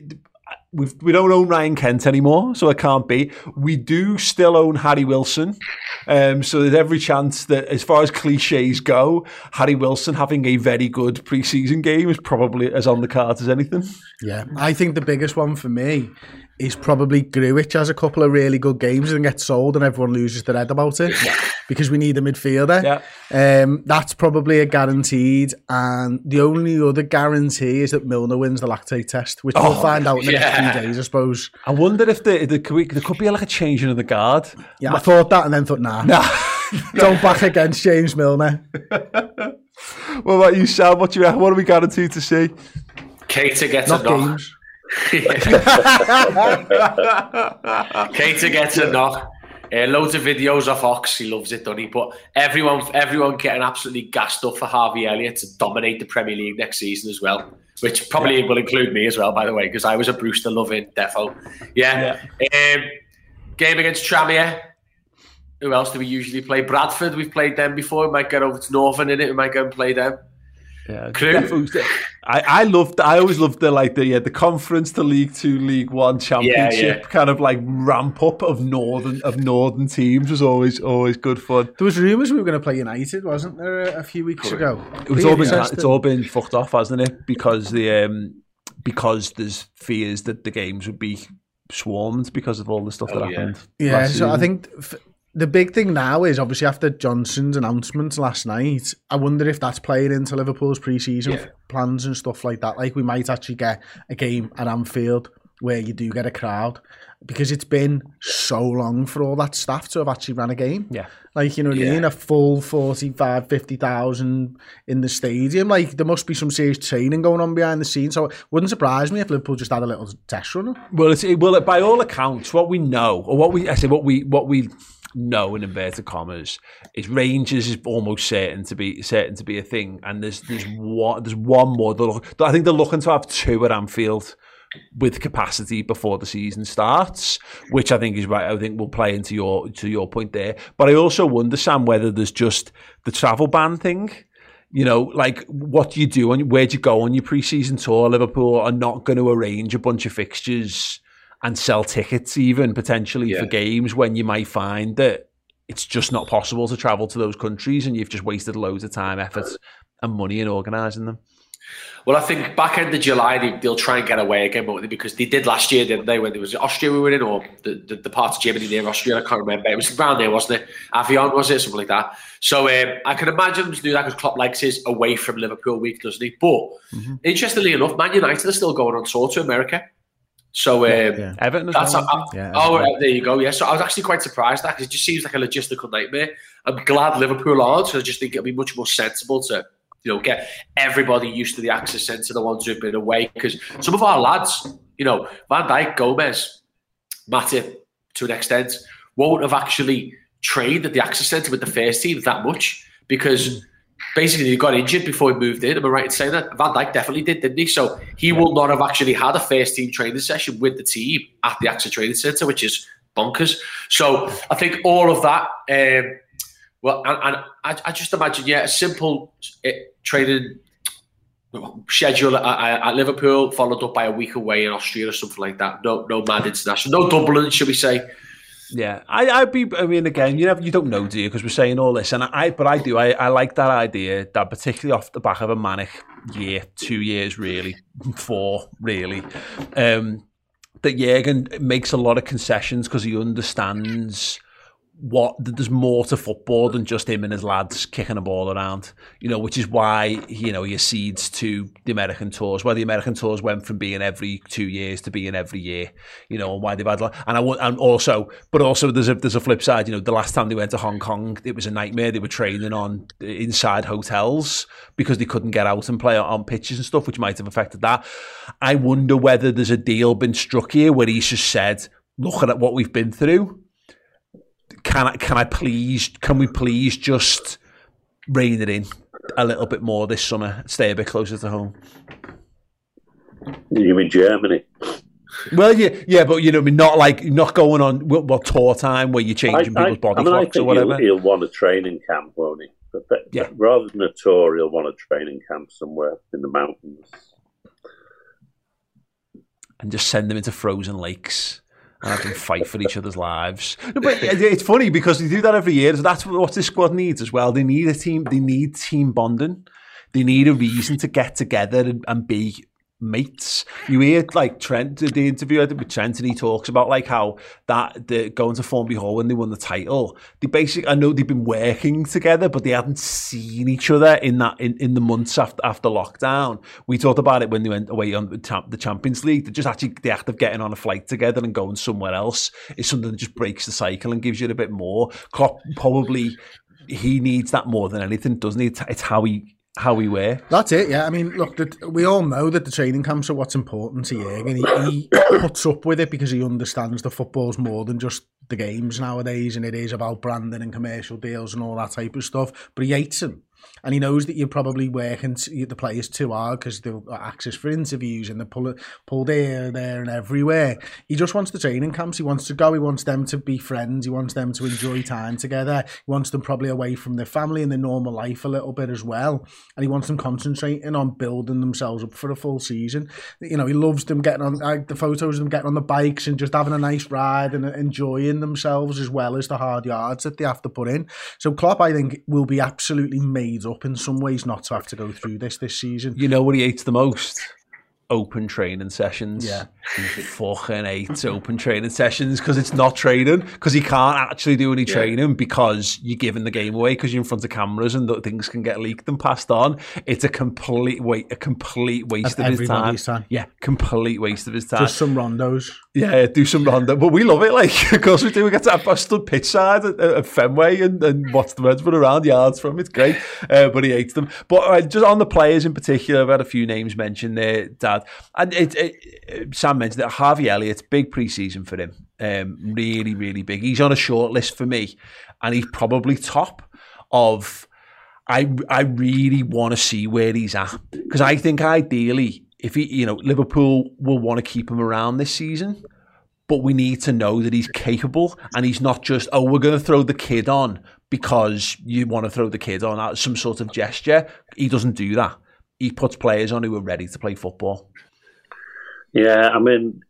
We don't own Ryan Kent anymore, so it can't be. We do still own Harry Wilson. So there's every chance that, as far as cliches go, Harry Wilson having a very good pre-season game is probably as on the cards as anything. Yeah, I think the biggest one for me is probably Grujic has a couple of really good games and gets sold and everyone loses their head about it because we need a midfielder. Yeah. That's probably a guaranteed, and the only other guarantee is that Milner wins the lactate test, which we'll find out in the next few days, I suppose. I wonder if there could be like a changing of the guard. Yeah, I thought that and then thought, nah. Don't back against James Milner. What about you, Sam? What are we guaranteed to see? Keita gets a knock. Keita gets a knock. Loads of videos off Ox. He loves it, doesn't he? But everyone getting absolutely gassed up for Harvey Elliott to dominate the Premier League next season as well. Which probably will include me as well, by the way, because I was a Brewster loving defo. Yeah. Game against Tranmere. Who else do we usually play? Bradford. We've played them before. We might get over to Northern in it. We might go and play them. Yeah, I always loved the conference to League 2, League 1 championship kind of like ramp up of northern teams was always good fun. There was rumours we were going to play United, wasn't there, a few weeks ago? It's all been fucked off, hasn't it? Because there's fears that the games would be swarmed because of all the stuff that happened. Yeah, so I think the big thing now is obviously after Johnson's announcement last night, I wonder if that's playing into Liverpool's pre-season plans and stuff like that. Like we might actually get a game at Anfield where you do get a crowd, because it's been so long for all that staff to have actually ran a game. Yeah. Like, you know what I mean? A full 45, 50,000 in the stadium. Like there must be some serious training going on behind the scenes. So it wouldn't surprise me if Liverpool just had a little test run. Well, by all accounts, what we know, or what we know in inverted commas, is Rangers is almost certain to be a thing, and there's one more. I think they're looking to have 2 at Anfield with capacity before the season starts, which I think is right. I think will play into your point there. But I also wonder, Sam, whether there's just the travel ban thing. You know, like what do you do and where do you go on your pre-season tour? Liverpool are not going to arrange a bunch of fixtures and sell tickets even potentially for games when you might find that it's just not possible to travel to those countries and you've just wasted loads of time, effort and money in organising them. Well, I think back end of July, they'll try and get away again, because they did last year, didn't they, when there was Austria we were in, or the part of Germany near Austria, I can't remember. It was around there, wasn't it? Avion, was it? Something like that. So I can imagine them to do that because Klopp likes his away from Liverpool week, doesn't he? But interestingly enough, Man United are still going on tour to America. So Everton as well. There you go. Yeah, so I was actually quite surprised because it just seems like a logistical nightmare. I'm glad Liverpool aren't, so I just think it'll be much more sensible to get everybody used to the Access Centre, the ones who've been away, because some of our lads, Van Dijk, Gomez, Matip, to an extent, won't have actually trained at the Access Centre with the first team that much because basically he got injured before he moved in. Am I right in saying that? Van Dijk definitely did, didn't he? So he will not have actually had a first team training session with the team at the Access Training Centre, which is bonkers. So I think all of that, I just imagine, a simple training schedule at Liverpool, followed up by a week away in Austria or something like that. No mad international, no Dublin, should we say? Yeah, again, you don't know, do you? Because we're saying all this, and I like that idea, that particularly off the back of a manic year, 2 years really, 4 really, that Jurgen makes a lot of concessions because he understands there's more to football than just him and his lads kicking a ball around, which is why he accedes to the American tours, why the American tours went from being every 2 years to being every year, and why they've had, but also there's a flip side. The last time they went to Hong Kong, it was a nightmare. They were training inside hotels because they couldn't get out and play on pitches and stuff, which might have affected that. I wonder whether there's a deal been struck here where he's just said, looking at what we've been through, can we please just rein it in a little bit more this summer, stay a bit closer to home? You mean Germany? Well, yeah, but not going on tour time where you're changing people's body clocks or whatever. He'll want a training camp, won't he? But rather than a tour, he'll want a training camp somewhere in the mountains, and just send them into frozen lakes and have them fight for each other's lives. No, but it's funny because they do that every year. So that's what this squad needs as well. They need a team. They need team bonding. They need a reason to get together and be mates. You hear Trent, the interview I did with Trent, and he talks about how the going to Formby Hall when they won the title. I know they've been working together, but they hadn't seen each other in the months after lockdown. We talked about it when they went away on the Champions League. They just actually, the act of getting on a flight together and going somewhere else is something that just breaks the cycle and gives you a bit more. Klopp probably, he needs that more than anything, doesn't he? It's how he how he works. That's it, yeah. I mean, look, we all know that the training camps are what's important to Jürgen. He puts up with it because he understands the football's more than just the games nowadays, and it is about branding and commercial deals and all that type of stuff. But he hates them. And he knows that you're probably working the players too hard because they've got access for interviews and they're pulled here, there and everywhere. He just wants the training camps. He wants to go. He wants them to be friends. He wants them to enjoy time together. He wants them probably away from their family and their normal life a little bit as well. And he wants them concentrating on building themselves up for a full season. You know, he loves them getting on the photos of them getting on the bikes and just having a nice ride and enjoying themselves as well as the hard yards that they have to put in. So Klopp, I think, will be absolutely made up in some ways not to have to go through this season. You know what he hates the most? Open training sessions. Yeah. He fucking hates open training sessions because it's not training, because he can't actually do any training because you're giving the game away because you're in front of cameras and things can get leaked and passed on. It's a complete waste of his time. Yeah, complete waste of his time. Just some rondos. Yeah, do some rondo. But we love it, like, of course we do. We get to have stood pitch side at Fenway and watch the Reds run around yards from. It's great, but he hates them. But just on the players in particular, I've had a few names mentioned there, Dad. And Sam mentioned that Harvey Elliott, big pre-season for him. Really, really big. He's on a short list for me, and he's probably top of... I really want to see where he's at, because I think ideally, if he, Liverpool will want to keep him around this season, but we need to know that he's capable and he's not just, we're going to throw the kid on because you want to throw the kid on as some sort of gesture. He doesn't do that. He puts players on who are ready to play football. Yeah, I mean,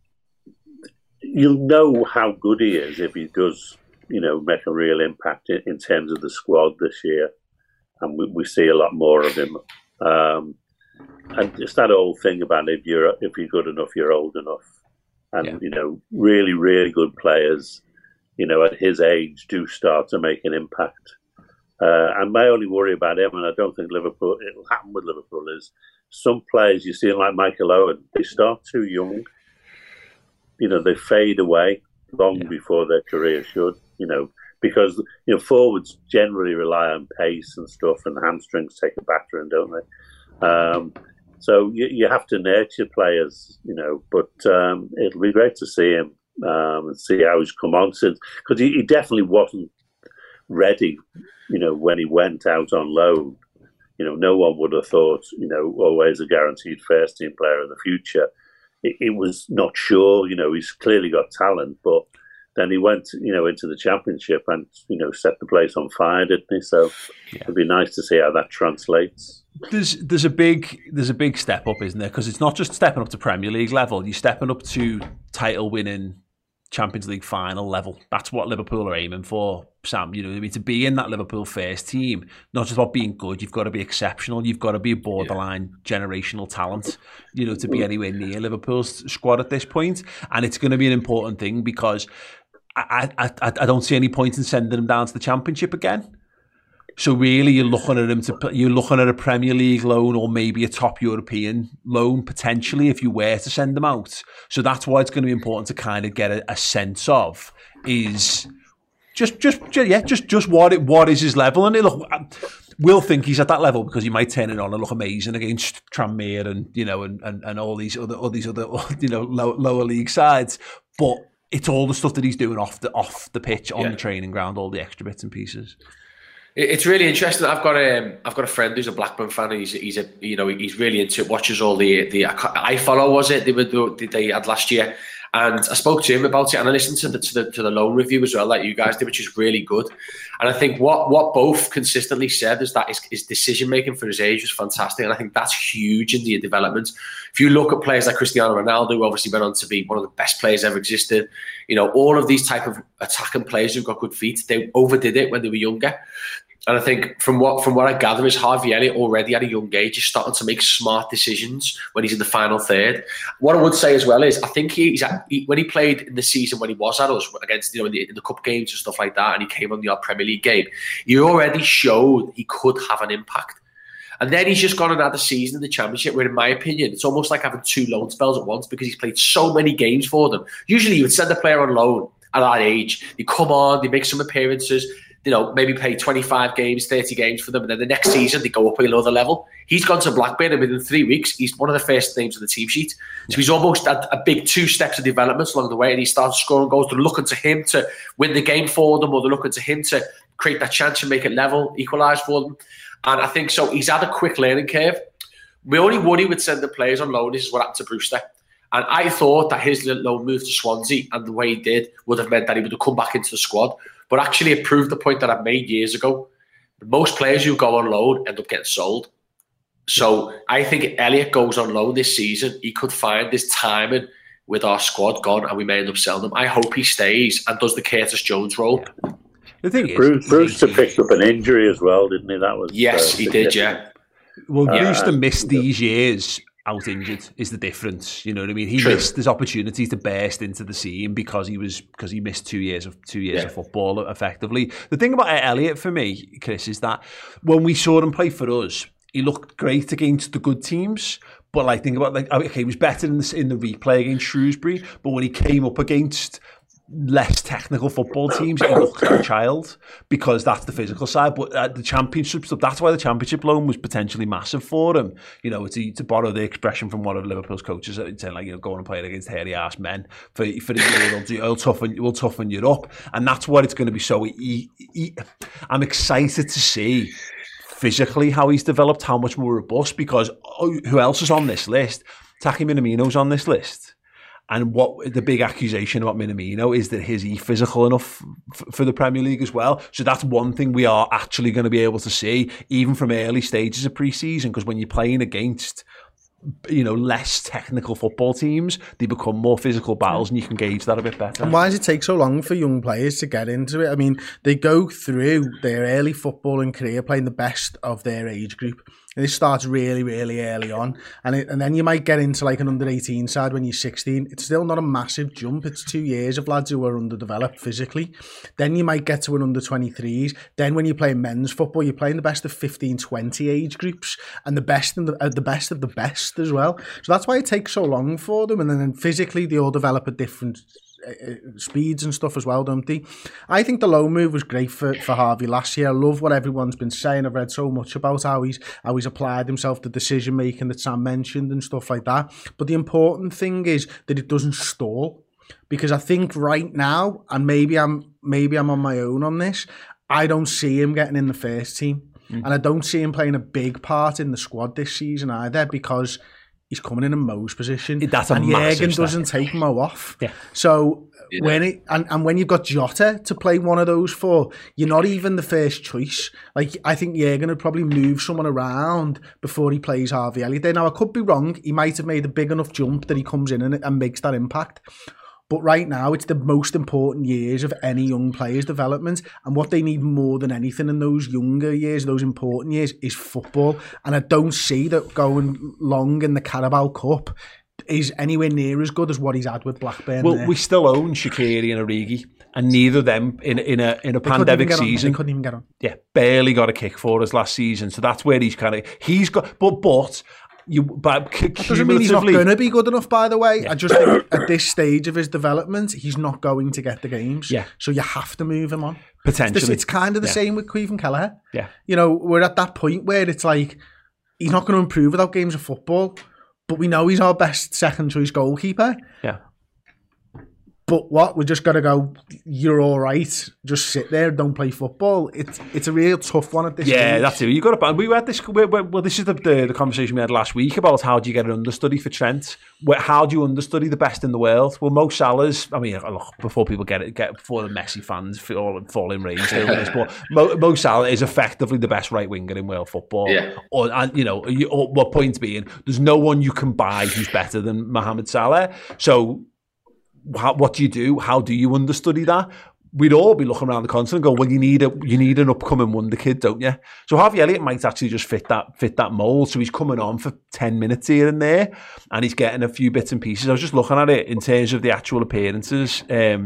you'll know how good he is if he does, make a real impact in terms of the squad this year. And we see a lot more of him. And it's that old thing about if you're good enough, you're old enough. And, really, really good players, at his age do start to make an impact. And my only worry about him, and I don't think it'll happen with Liverpool, is some players you see like Michael Owen, they start too young. They fade away long before their career should, because, forwards generally rely on pace and stuff, and hamstrings take a battering, don't they? So you have to nurture players, but it'll be great to see him and see how he's come on since, because he definitely wasn't ready, when he went out on loan. No one would have thought, always a guaranteed first team player in the future. It was not sure, he's clearly got talent, but then he went, into the Championship and, set the place on fire, didn't he? So it'd be nice to see how that translates. There's a big step up, isn't there? Because it's not just stepping up to Premier League level. You're stepping up to title winning Champions League final level. That's what Liverpool are aiming for, Sam. To be in that Liverpool first team, not just about being good, you've got to be exceptional. You've got to be a borderline generational talent, to be anywhere near Liverpool's squad at this point. And it's going to be an important thing, because I don't see any point in sending him down to the Championship again. So really, you're looking at a Premier League loan, or maybe a top European loan potentially if you were to send them out. So that's why it's going to be important to kind of get a sense of is just what is his level. And we'll think he's at that level because he might turn it on and look amazing against Tranmere and all these other lower league sides, but it's all the stuff that he's doing off the pitch, on the training ground, all the extra bits and pieces. It's really interesting. I've got a friend who's a Blackburn fan. He's really into it. Watches all the iFollow, was it? They had last year, and I spoke to him about it, and I listened to the loan review as well, like you guys did, which is really good. And I think what both consistently said is that his decision making for his age was fantastic, and I think that's huge in the development. If you look at players like Cristiano Ronaldo, who obviously went on to be one of the best players ever existed, all of these type of attacking players who've got good feet, they overdid it when they were younger. And I think from what I gather is Harvey Elliott already at a young age is starting to make smart decisions when he's in the final third. What I would say as well is I think when he played in the season when he was at us against in the cup games and stuff like that, and he came on the Premier League game, he already showed he could have an impact. And then he's just gone and had a season in the Championship where, in my opinion, it's almost like having two loan spells at once, because he's played so many games for them. Usually you would send a player on loan at that age. They come on, they make some appearances, maybe play 25 games, 30 games for them, and then the next season they go up another level. He's gone to Blackburn, and within 3 weeks, he's one of the first names on the team sheet. So he's almost had a big 2 steps of development along the way, and he starts scoring goals. They're looking to him to win the game for them, or they're looking to him to create that chance and make it level, equalise for them. And I think so. He's had a quick learning curve. My only worry with sending players on loan is what happened to Brewster. And I thought that his loan move to Swansea and the way he did would have meant that he would have come back into the squad. But actually, it proved the point that I've made years ago. Most players who go on loan end up getting sold. So I think if Elliott goes on loan this season, he could find this timing with our squad gone, and we may end up selling him. I hope he stays and does the Curtis Jones role. The thing is, Brewster picked up an injury as well, didn't he? That was he did, yeah. Well, Brewster missed these years out injured is the difference. You know what I mean? He missed his opportunities to burst into the scene because he missed 2 years of football effectively. The thing about Elliott for me, Chris, is that when we saw him play for us, he looked great against the good teams. But think about he was better in the replay against Shrewsbury. But when he came up against less technical football teams, he looked like a child, because that's the physical side. But the Championship stuff, that's why the Championship loan was potentially massive for him. To borrow the expression from one of Liverpool's coaches, saying going and playing against hairy ass men for the year, will toughen you up, and that's what it's going to be. So I'm excited to see physically how he's developed, how much more robust, because who else is on this list? Taki Minamino's on this list. And what the big accusation about Minamino is that is he physical enough for the Premier League as well? So that's one thing we are actually going to be able to see, even from early stages of pre-season, because when you're playing against less technical football teams, they become more physical battles, and you can gauge that a bit better. And why does it take so long for young players to get into it? I mean, they go through their early footballing career playing the best of their age group. And this starts really, really early on. And then you might get into an under-18 side when you're 16. It's still not a massive jump. It's 2 years of lads who are underdeveloped physically. Then you might get to an under-23s. Then when you're playing men's football, you're playing the best of 15, 20 age groups, and the best of the best as well. So that's why it takes so long for them. And then physically, they all develop at different speeds and stuff as well, don't they? I think the loan move was great for Harvey last year. I love what everyone's been saying. I've read so much about how he's applied himself to decision making that Sam mentioned and stuff like that. But the important thing is that it doesn't stall, because I think right now, and maybe I'm on my own on this, I don't see him getting in the first team, and I don't see him playing a big part in the squad this season either, because he's coming in Mo's position. That's a and massive Jürgen doesn't take Mo off. Yeah. So when you've got Jota to play one of those for, you're not even the first choice. I think Jürgen would probably move someone around before he plays Harvey Elliott. Now, I could be wrong. He might have made a big enough jump that he comes in and makes that impact. But right now, it's the most important years of any young player's development. And what they need more than anything in those younger years, those important years, is football. And I don't see that going long in the Carabao Cup is anywhere near as good as what he's had with Blackburn. Well, we still own Shaqiri and Origi, and neither of them in a pandemic season. They couldn't even get on. Yeah, barely got a kick for us last season. So that's where he's got. But that doesn't mean he's not going to be good enough, by the way. Yeah. I just think at this stage of his development, he's not going to get the games. Yeah. So you have to move him on. Potentially. It's kind of the same with Caoimhin Kelleher. Yeah. We're at that point where it's like, he's not going to improve without games of football, but we know he's our best second choice goalkeeper. Yeah. But what? We just got to go, you're all right. Just sit there, don't play football. It's a real tough one at this stage. Yeah, that's it. You got to. We had this. Well, this is the conversation we had last week about how do you get an understudy for Trent? How do you understudy the best in the world? Well, Mo Salah's. I mean, look, before people before the Messi fans fall in rage over this, but Mo Salah is effectively the best right winger in world football. Yeah. What point being, there's no one you can buy who's better than Mohamed Salah. So. What do you do? How do you understudy that? We'd all be looking around the continent and go, well, you need an upcoming wonder kid, don't you? So Harvey Elliott might actually just fit that mould. So he's coming on for 10 minutes here and there, and he's getting a few bits and pieces. I was just looking at it in terms of the actual appearances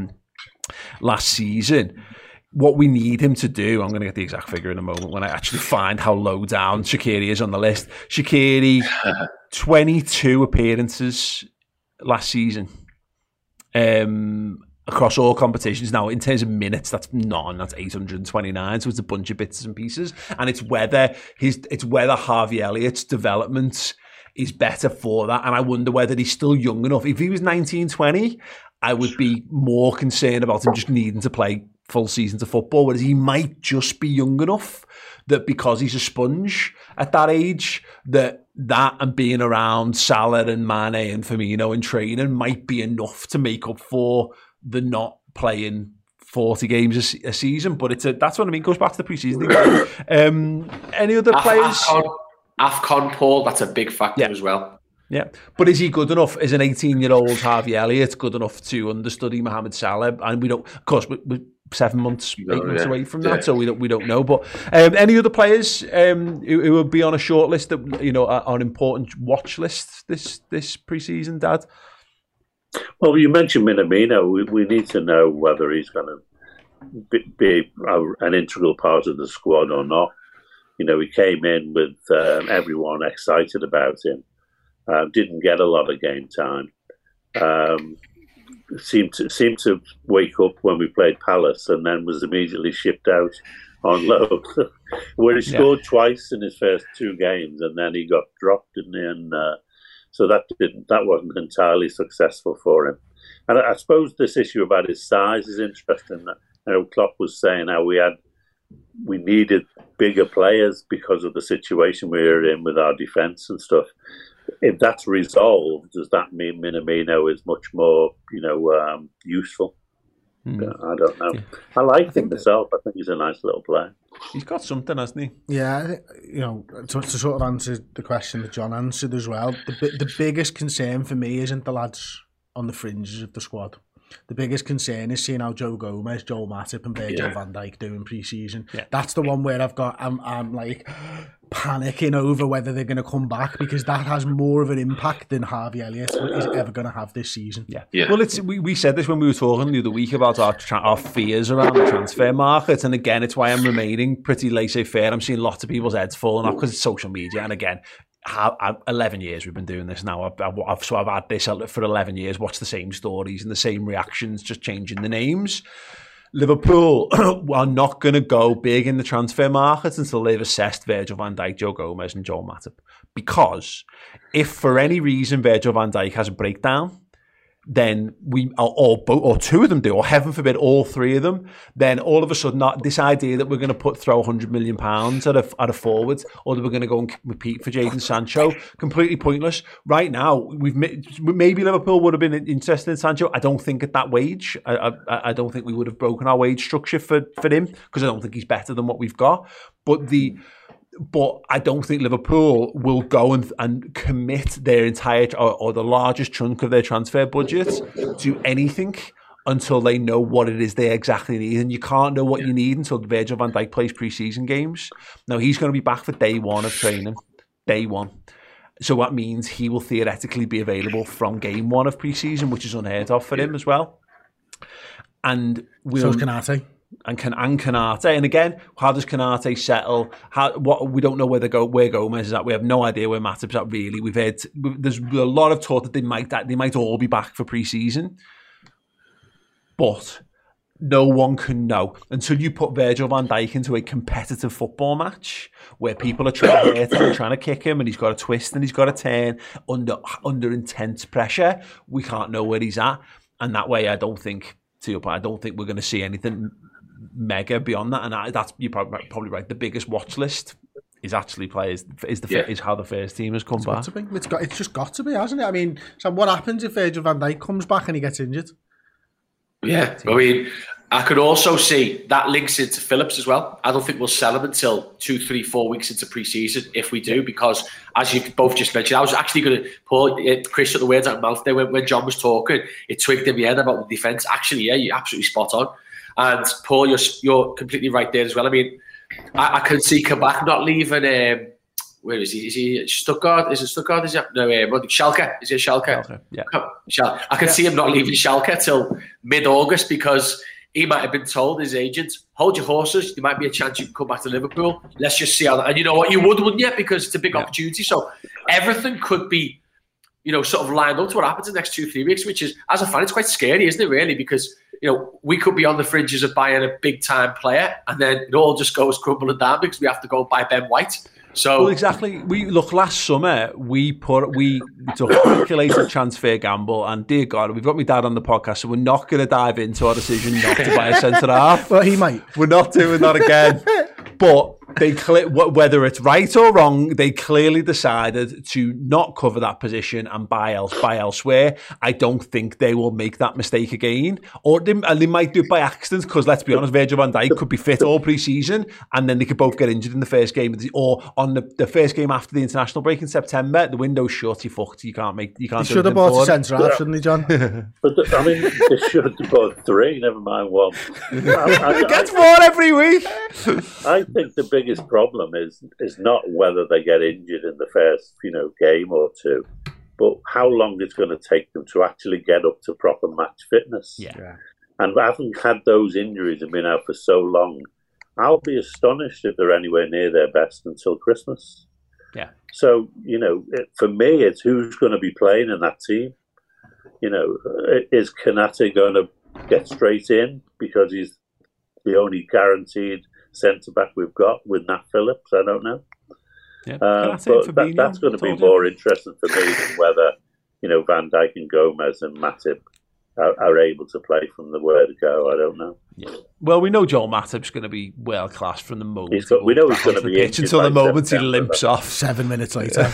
last season. What we need him to do, I'm going to get the exact figure in a moment when I actually find how low down Shaqiri is on the list. Shaqiri, 22 appearances last season. across all competitions. Now, in terms of minutes, that's 829, so it's a bunch of bits and pieces. And it's whether Harvey Elliott's development is better for that. And I wonder whether he's still young enough. If he was 19, 20, I would be more concerned about him just needing to play full seasons of football, whereas he might just be young enough that because he's a sponge at that age, that and being around Salah and Mane and Firmino and training might be enough to make up for the not playing 40 games a season. But that's what I mean. It goes back to the pre-season. Any other players? AFCON, Paul, that's a big factor as well. Yeah, but is he good enough? Is an 18-year-old Harvey Elliott good enough to understudy Mohamed Salah? And we don't, of course, we're 8 months away from that, so we don't know. But any other players who would be on a short list that on important watch lists this pre-season, Dad? Well, you mentioned Minamino. We need to know whether he's going to be an integral part of the squad or not. He came in with everyone excited about him. Didn't get a lot of game time. Seemed to wake up when we played Palace and then was immediately shipped out on loan. Where he scored twice in his first 2 games and then he got dropped, didn't he? And so that wasn't entirely successful for him. And I suppose this issue about his size is interesting. Klopp was saying how we needed bigger players because of the situation we were in with our defence and stuff. If that's resolved, does that mean Minamino is much more, useful? I don't know. I like him myself. I think he's a nice little player. He's got something, hasn't he? Yeah, I think, to sort of answer the question that John answered as well, the biggest concern for me isn't the lads on the fringes of the squad. The biggest concern is seeing how Joe Gomez, Joel Matip and Virgil van Dijk do in pre-season. Yeah. That's the one where I'm like panicking over whether they're going to come back, because that has more of an impact than Harvey Elliott is ever going to have this season. Yeah. Well, we said this when we were talking the other week about our fears around the transfer market, and again, it's why I'm remaining pretty laissez-faire. I'm seeing lots of people's heads falling off because it's social media, and again, 11 years we've been doing this now. I've had this for 11 years, watched the same stories and the same reactions, just changing the names. Liverpool are not going to go big in the transfer market until they've assessed Virgil van Dijk, Joe Gomez and Joel Matip. Because if for any reason Virgil van Dijk has a breakdown, then or 2 of them do, or heaven forbid all 3 of them, then all of a sudden this idea that we're going to throw £100 million at a forward, or that we're going to go and compete for Jadon Sancho, completely pointless. Right now, maybe Liverpool would have been interested in Sancho. I don't think at that wage. I don't think we would have broken our wage structure for him, because I don't think he's better than what we've got. But I don't think Liverpool will go and commit their entire or the largest chunk of their transfer budget to anything until they know what it is they exactly need. And you can't know what you need until Virgil van Dijk plays pre-season games. Now, he's going to be back for day 1 of training. Day 1. So that means he will theoretically be available from game 1 of pre-season, which is unheard of for him as well. And so is Konate. And Konate, and again, how does Konate settle? We don't know where Gomez is at. We have no idea where Matip's at. Really, we've heard there's a lot of talk that they might all be back for pre-season, but no one can know until you put Virgil van Dijk into a competitive football match where people are trying to hit him, trying to kick him, and he's got a twist and he's got a turn under intense pressure. We can't know where he's at, and that way, I don't think we're going to see anything mega beyond that, and that's you're probably right. The biggest watch list is actually players is how the first team has come back. It's just got to be, hasn't it? I mean, so what happens if Virgil van Dijk comes back and he gets injured? Yeah, I mean, I could also see that links into Phillips as well. I don't think we'll sell him until 2, 3, 4 weeks into pre-season if we do, because as you both just mentioned, I was actually going to pull Chris shut the words out of my mouth there when John was talking. It twigged in my head about the defence. Actually, yeah, you're absolutely spot on. And Paul, you're completely right there as well. I mean, I can see Kabak not leaving. Where is he? Is he Stuttgart? Is it Stuttgart? Is it no? Schalke? Is it Schalke? Yeah. I can see him not leaving Schalke till mid-August, because he might have been told, his agent, hold your horses. There might be a chance you can come back to Liverpool. Let's just see how that. And you know what? You wouldn't you? Because it's a big opportunity. So everything could be, sort of lined up to what happens in the next 2-3 weeks, which is, as a fan, it's quite scary, isn't it? Really, because we could be on the fringes of buying a big time player, and then it all just goes crumbling down because we have to go buy Ben White. So well, exactly. Last summer we took a calculated transfer gamble, and dear God, we've got my dad on the podcast, so we're not going to dive into our decision not to buy a centre half. Well, he might. We're not doing that again. But whether it's right or wrong, they clearly decided to not cover that position and buy elsewhere. I don't think they will make that mistake again, or they might do it by accident, because let's be honest, Virgil van Dijk could be fit all pre-season, and then they could both get injured in the first game, or on the first game after the international break in September. The window's shut. You're fucked. You can't. They should have bought a centre half, shouldn't they, John? But they should have bought 3. Never mind 1. Gets more every week. I think the biggest problem is not whether they get injured in the first game or two, but how long it's going to take them to actually get up to proper match fitness. Yeah. And having had those injuries and been out for so long, I'll be astonished if they're anywhere near their best until Christmas. Yeah. So for me, it's who's going to be playing in that team. Is Konate going to get straight in because he's the only guaranteed centre-back we've got with Nat Phillips? I don't know. Yeah. But that's going to be more interesting for me than whether, Van Dijk and Gomez and Matip are able to play from the word go. I don't know. Yeah. Well, we know Joel Matip's going to be world class from the moment we know he's going to be pitch until the moment he limps off 7 minutes later.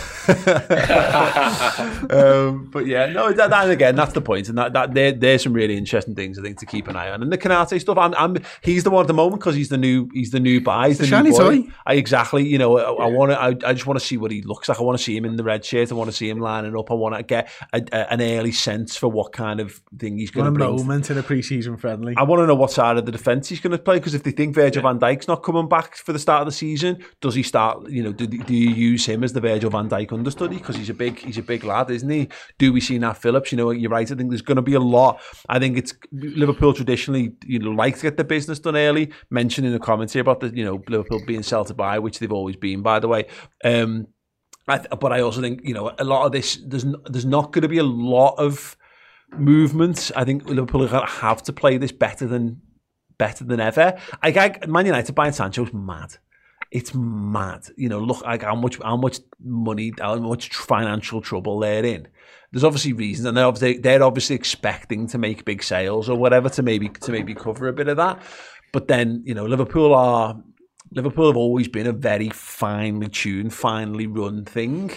But yeah, no, that again, that's the point, and that there's some really interesting things I think to keep an eye on. And the Konate stuff, he's the one at the moment because he's the new buy, he's the shiny new boy. Toy. Exactly. I just want to see what he looks like. I want to see him in the red shirt. I want to see him lining up. I want to get an early sense for what kind of thing he's going to bring. A moment in a pre-season friendly. I want to know what side of the defence he's going to play, because if they think Virgil van Dijk's not coming back for the start of the season, does he start? Do you use him as the Virgil van Dijk understudy, because he's a big lad, isn't he? Do we see Nat Phillips? You're right. I think there's going to be a lot. I think it's Liverpool traditionally like to get the business done early. Mentioned in the commentary about the Liverpool being sell to buy, which they've always been, by the way. But I also think a lot of this there's not going to be a lot of movement. I think Liverpool are going to have to play this better than ever. Man United buying Sancho is mad. It's mad. Look how much money, how much financial trouble they're in. There's obviously reasons, and they're obviously expecting to make big sales or whatever to maybe cover a bit of that. But then Liverpool have always been a very finely tuned, finely run thing.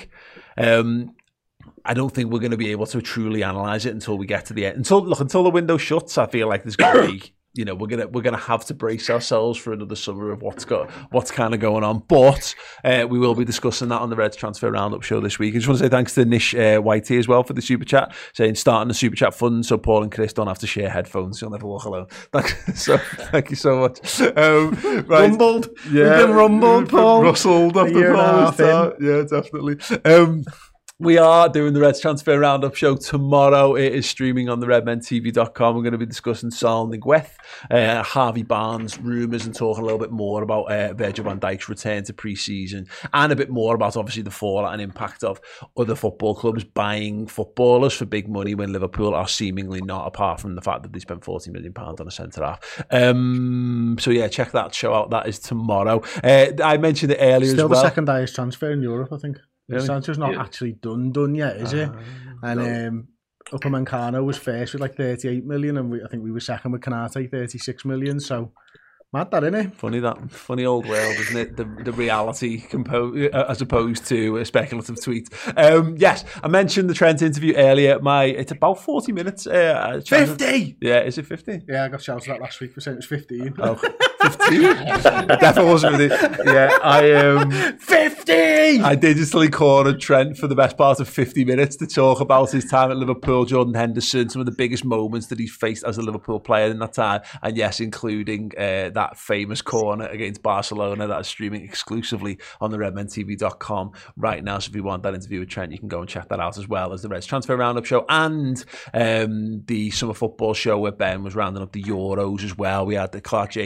I don't think we're going to be able to truly analyse it until we get to the end. Until the window shuts, I feel like there's going to be, we're gonna have to brace ourselves for another summer of what's kind of going on. But we will be discussing that on the Reds Transfer Roundup show this week. I just want to say thanks to Nish Whitey as well for the super chat, saying starting the super chat fund so Paul and Chris don't have to share headphones. You'll never walk alone. Thank you so much. Right. Rumbled. Yeah, we've been rumbled, Paul. Rustled off the phone. Yeah, definitely. We are doing the Reds Transfer Roundup show tomorrow. It is streaming on the redmentv.com. We're going to be discussing Saul Niguez, Harvey Barnes rumours, and talking a little bit more about Virgil van Dijk's return to pre-season, and a bit more about obviously the fallout and impact of other football clubs buying footballers for big money when Liverpool are seemingly not, apart from the fact that they spent £40 million on a centre-half. So yeah, check that show out. That is tomorrow. I mentioned it earlier Still as well. the second highest transfer in Europe, I think. Really? Sancho's not actually done yet, is it? And Upamecano was first with like 38 million, and I think we were second with Konate, 36 million. So mad that, isn't it? Funny old world, isn't it? The reality as opposed to a speculative tweet. Yes, I mentioned the Trent interview earlier. It's about 40 minutes. 50? Yeah, is it 50? Yeah, I got shouted at last week for saying it was 15. Oh, 15? It definitely wasn't 50. Yeah, 50! I digitally cornered Trent for the best part of 50 minutes to talk about his time at Liverpool, Jordan Henderson, some of the biggest moments that he's faced as a Liverpool player in that time, and yes, including that famous corner against Barcelona that is streaming exclusively on the redmentv.com right now. So if you want that interview with Trent, you can go and check that out, as well as the Reds Transfer Roundup show and the Summer Football show where Ben was rounding up the Euros as well. We had the Clark James Liverpool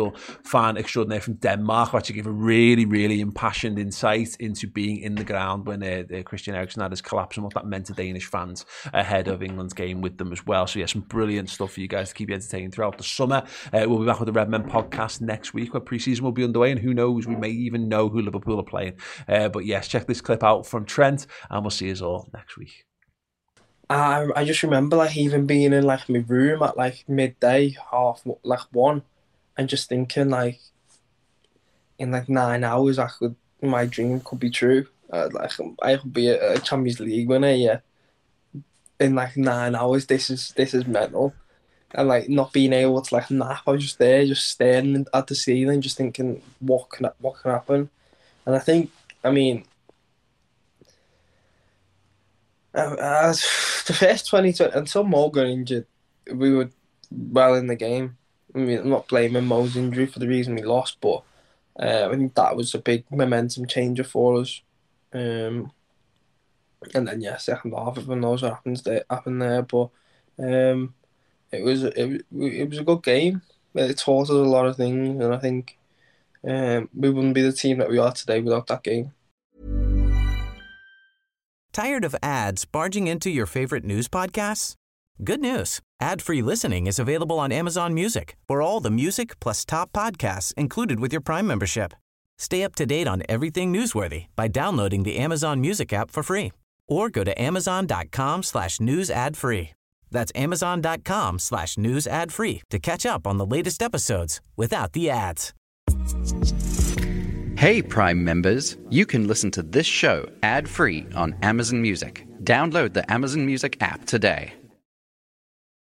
local fan extraordinaire from Denmark, who actually gave a really, really impassioned insight into being in the ground when Christian Eriksen had his collapse and what that meant to Danish fans ahead of England's game with them as well. So yeah, some brilliant stuff for you guys to keep you entertained throughout the summer. We'll be back with the Red Men podcast next week, where pre-season will be underway, and who knows, we may even know who Liverpool are playing. But yes, check this clip out from Trent, and we'll see us all next week. I just remember like even being in like my room at like midday, 1:30, and just thinking like in like 9 hours my dream could be true. Like I could be a Champions League winner, yeah. In like 9 hours, this is mental. And like not being able to like nap, I was just there, just staring at the ceiling, just thinking what can happen. And I think, I mean, as the first 20 until Mo got injured, we were well in the game. I mean, I'm not blaming Mo's injury for the reason we lost, but I think that was a big momentum changer for us. And then yeah, second half, everyone knows what happened there. But it was a good game. It taught us a lot of things, and I think we wouldn't be the team that we are today without that game. Tired of ads barging into your favorite news podcasts? Good news. Ad-free listening is available on Amazon Music for all the music plus top podcasts included with your Prime membership. Stay up to date on everything newsworthy by downloading the Amazon Music app for free or go to amazon.com/news ad free. That's amazon.com/news ad free to catch up on the latest episodes without the ads. Hey, Prime members, you can listen to this show ad-free on Amazon Music. Download the Amazon Music app today.